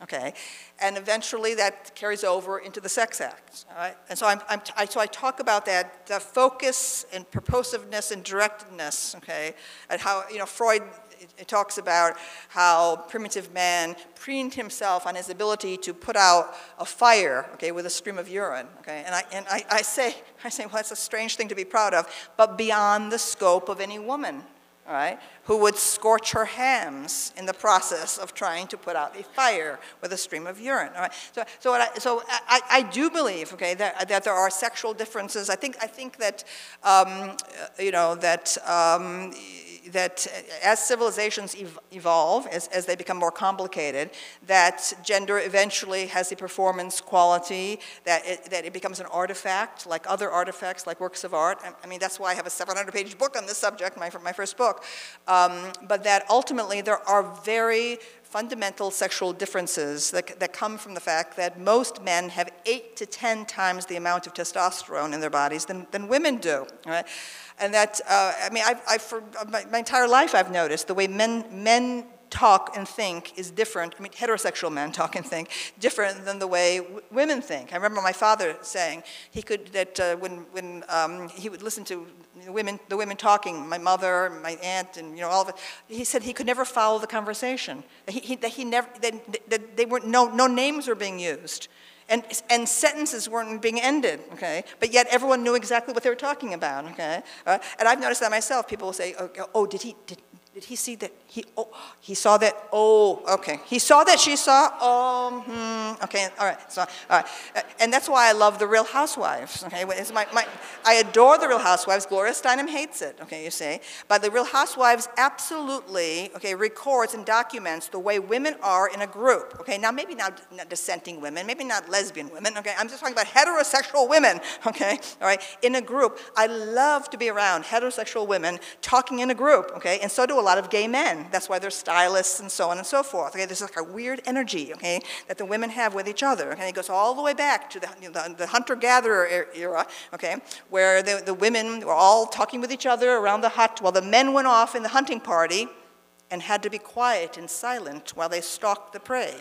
okay? And eventually that carries over into the sex act, all right? And so, I'm, I'm, I, so I talk about that, the focus and purposiveness and directedness, okay? And how, you know, Freud it, it talks about how primitive man preened himself on his ability to put out a fire, okay, with a stream of urine, okay? And I, and I, I say, I say, well, that's a strange thing to be proud of, but beyond the scope of any woman, all right, who would scorch her hams in the process of trying to put out a fire with a stream of urine. All right, so so, what I, so I, I do believe, okay, that that there are sexual differences. I think I think that um, you know that. Um, that as civilizations ev evolve, as, as they become more complicated, that gender eventually has a performance quality, that it, that it becomes an artifact, like other artifacts, like works of art. I, I mean, that's why I have a seven hundred page book on this subject, my, my first book. Um, but that ultimately there are very fundamental sexual differences that, that come from the fact that most men have eight to ten times the amount of testosterone in their bodies than, than women do, right? And that, uh, I mean, I've, I've, for my, my entire life I've noticed the way men, men talk and think is different. I mean, heterosexual men talk and think different than the way w women think. I remember my father saying he could, that uh, when, when um, he would listen to the women, the women talking, my mother, my aunt, and you know, all of it, he said he could never follow the conversation. That he, he, that he never, that, that they weren't, no, no names were being used. And, and sentences weren't being ended, okay? But yet everyone knew exactly what they were talking about, okay? Uh, and I've noticed that myself. People will say, oh, oh did he, did, did he see that? He, oh, he saw that? Oh, okay. He saw that she saw? Oh, hmm, okay, all right. So, all right. Uh, and that's why I love The Real Housewives, okay? It's my, my, I adore The Real Housewives. Gloria Steinem hates it, okay, you see? But The Real Housewives absolutely, okay, records and documents the way women are in a group, okay? Now, maybe not, not dissenting women, maybe not lesbian women, okay? I'm just talking about heterosexual women, okay? All right, in a group. I love to be around heterosexual women talking in a group, okay? And so do a lot of gay men. That's why they're stylists and so on and so forth. Okay, there's like a weird energy, okay, that the women have with each other. Okay, it goes all the way back to the, you know, the, the hunter-gatherer era, okay, where the, the women were all talking with each other around the hut while the men went off in the hunting party and had to be quiet and silent while they stalked the prey.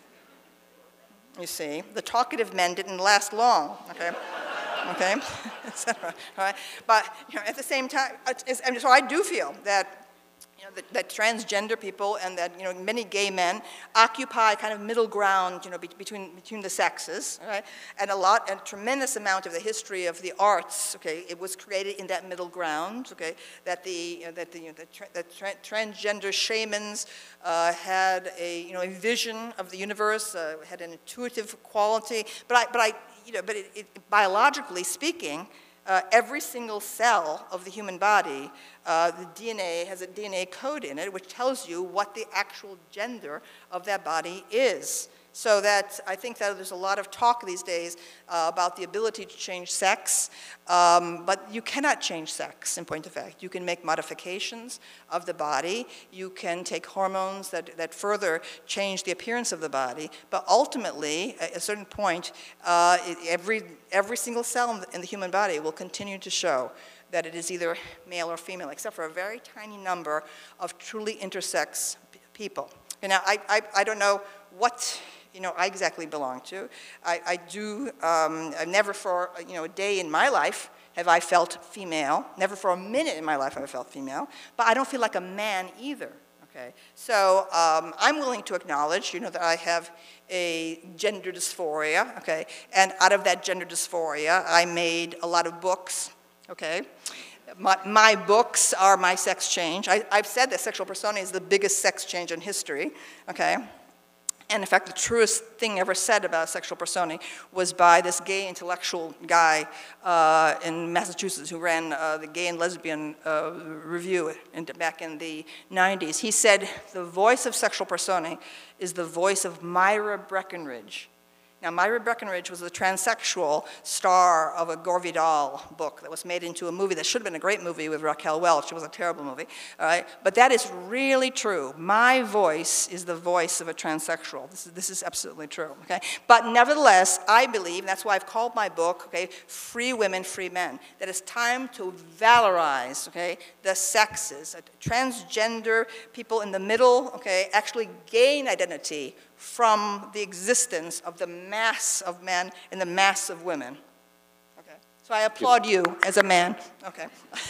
You see, the talkative men didn't last long, okay? Okay, et cetera. All right, but you know, at the same time, it's, and so I do feel that. You know, that, that transgender people and that, you know, many gay men occupy kind of middle ground, you know, be, between, between the sexes, right? And a lot, a tremendous amount of the history of the arts, okay, it was created in that middle ground, okay, that the, you know, that the, you know, the, tra the tra transgender shamans uh, had a, you know, a vision of the universe, uh, had an intuitive quality, but I, but I, you know, but it, it, biologically speaking, Uh, every single cell of the human body, uh, the D N A has a D N A code in it which tells you what the actual gender of that body is. So that I think that there's a lot of talk these days uh, about the ability to change sex, um, but you cannot change sex, in point of fact. You can make modifications of the body. You can take hormones that, that further change the appearance of the body, but ultimately, at a certain point, uh, every, every single cell in the, in the human body will continue to show that it is either male or female, except for a very tiny number of truly intersex people. And now, I, I, I don't know what you know, I exactly belong to. I, I do, um, I've never for, you know, a day in my life have I felt female. Never for a minute in my life have I felt female. But I don't feel like a man either, okay? So um, I'm willing to acknowledge, you know, that I have a gender dysphoria, okay? And out of that gender dysphoria, I made a lot of books, okay? My, my books are my sex change. I, I've said that Sexual Persona is the biggest sex change in history, okay? And in fact, the truest thing ever said about Sexual Persona was by this gay intellectual guy uh, in Massachusetts who ran uh, the Gay and Lesbian uh, Review in, back in the nineties. He said, the voice of Sexual Persona is the voice of Myra Breckinridge. Now, Myra Breckinridge was the transsexual star of a Gore Vidal book that was made into a movie that should have been a great movie with Raquel Welch. It was a terrible movie, all right? But that is really true. My voice is the voice of a transsexual. This is, this is absolutely true, okay? But nevertheless, I believe, and that's why I've called my book, okay, Free Women, Free Men, that it's time to valorize, okay, the sexes. Transgender people in the middle, okay, actually gain identity from the existence of the mass of men and the mass of women. Okay. So I applaud you as a man. Okay.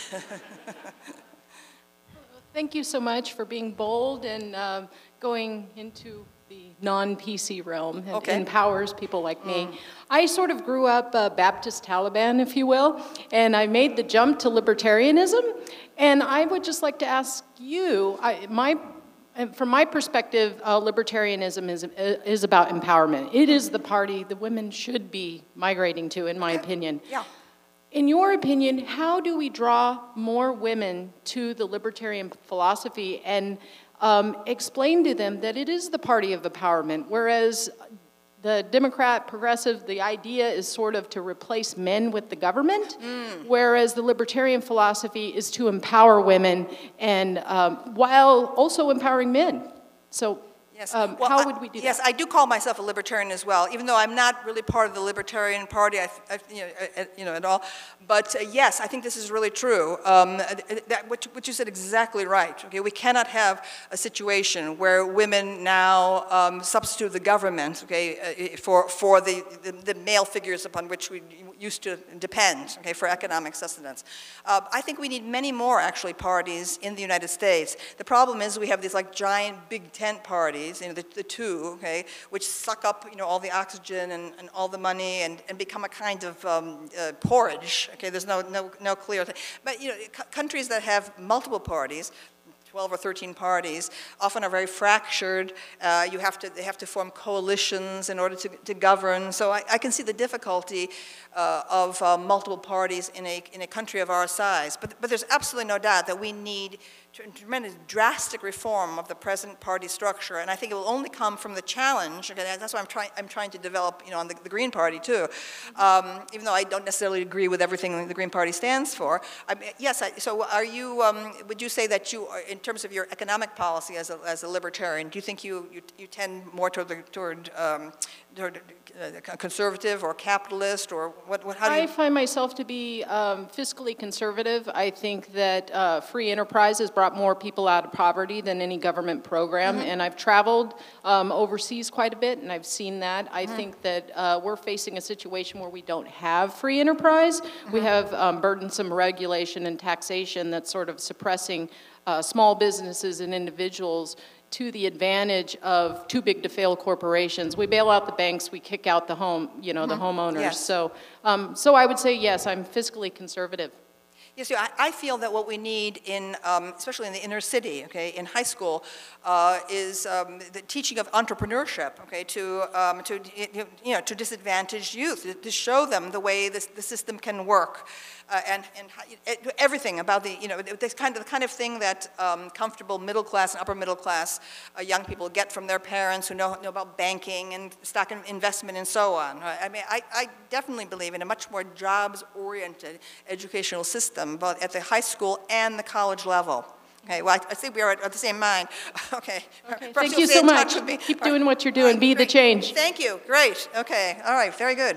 Thank you so much for being bold and uh, going into the non-P C realm. It okay. empowers people like me. Mm. I sort of grew up uh, Baptist Taliban, if you will, and I made the jump to libertarianism. And I would just like to ask you, I, my, from my perspective, uh, libertarianism is, is about empowerment. It is the party the women should be migrating to, in my okay. opinion. Yeah. In your opinion, how do we draw more women to the libertarian philosophy and um, explain to them that it is the party of empowerment, whereas the Democrat, progressive, the idea is sort of to replace men with the government, mm. whereas the libertarian philosophy is to empower women and um, while also empowering men. So. Yes. Um, well, how would we do yes, that? Yes, I do call myself a libertarian as well, even though I'm not really part of the Libertarian Party, I, I, you, know, uh, you know, at all. But uh, yes, I think this is really true. Um, that, what, what you said exactly right. Okay, we cannot have a situation where women now um, substitute the government, okay, uh, for for the, the the male figures upon which we used to depend, okay, for economic sustenance. Uh, I think we need many more actually parties in the United States. The problem is we have these like giant big tent parties. You know, the, the two, okay, which suck up, you know, all the oxygen and, and all the money and, and become a kind of um, uh, porridge, okay, there's no, no, no clear thing. But, you know, countries that have multiple parties, twelve or thirteen parties, often are very fractured. Uh, you have to, they have to form coalitions in order to, to govern. So I, I can see the difficulty uh, of uh, multiple parties in a, in a country of our size. But, but there's absolutely no doubt that we need tremendous drastic reform of the present party structure, and I think it will only come from the challenge. Okay, that's why I'm trying. I'm trying to develop, you know, on the, the Green Party too, um, even though I don't necessarily agree with everything the Green Party stands for. I mean, yes. I, so, are you? Um, would you say that you, are, in terms of your economic policy as a, as a libertarian, do you think you you, you tend more toward the, toward, um, toward uh, conservative or capitalist, or what? what how do you? I find myself to be um, fiscally conservative. I think that uh, free enterprise has brought more people out of poverty than any government program, mm-hmm. and I've traveled um, overseas quite a bit, and I've seen that. I mm-hmm. think that uh, we're facing a situation where we don't have free enterprise. Mm-hmm. We have um, burdensome regulation and taxation that's sort of suppressing uh, small businesses and individuals to the advantage of too big to fail corporations. We bail out the banks, we kick out the home, you know, mm-hmm. the homeowners. Yes. So, um, so I would say yes, I'm fiscally conservative. Yes, I, I feel that what we need in, um, especially in the inner city, okay, in high school, uh, is um, the teaching of entrepreneurship, okay, to, um, to, you know, to disadvantaged youth, to show them the way this, the system can work. Uh, and, and everything about the, you know, this kind of, the kind of thing that um, comfortable middle class and upper middle class uh, young people get from their parents who know, know about banking and stock investment and so on. I mean, I, I definitely believe in a much more jobs-oriented educational system, both at the high school and the college level. Okay, well, I, I think we are at the same mind. Okay. Okay. Thank you so much. Keep All doing right. what you're doing. Right, Be great. the change. Thank you. Great. Okay. All right. Very good.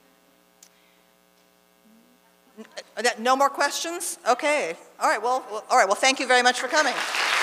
No more questions? Okay. All right. Well, well, all right. Well, thank you very much for coming.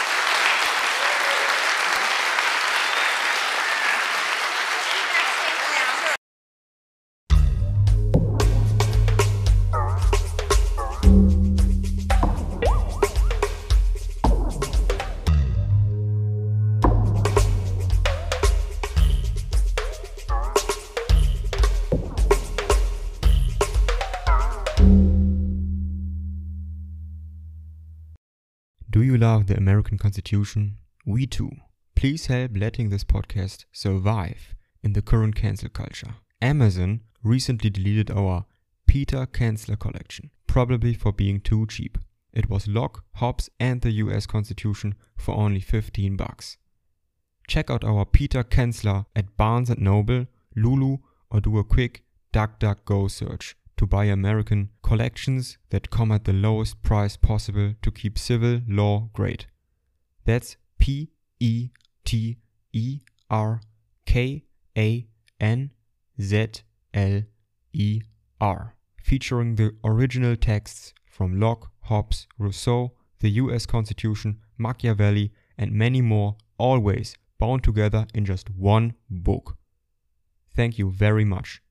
Do you love the American Constitution? We too. Please help letting this podcast survive in the current cancel culture. Amazon recently deleted our Peter Kanzler collection, probably for being too cheap. It was Locke, Hobbes and the U S Constitution for only fifteen bucks. Check out our Peter Kanzler at Barnes and Noble, Lulu, or do a quick DuckDuckGo search to buy American collections that come at the lowest price possible to keep civil law great. That's P E T E R K A N Z L E R, featuring the original texts from Locke, Hobbes, Rousseau, the U S Constitution, Machiavelli, and many more, always bound together in just one book. Thank you very much.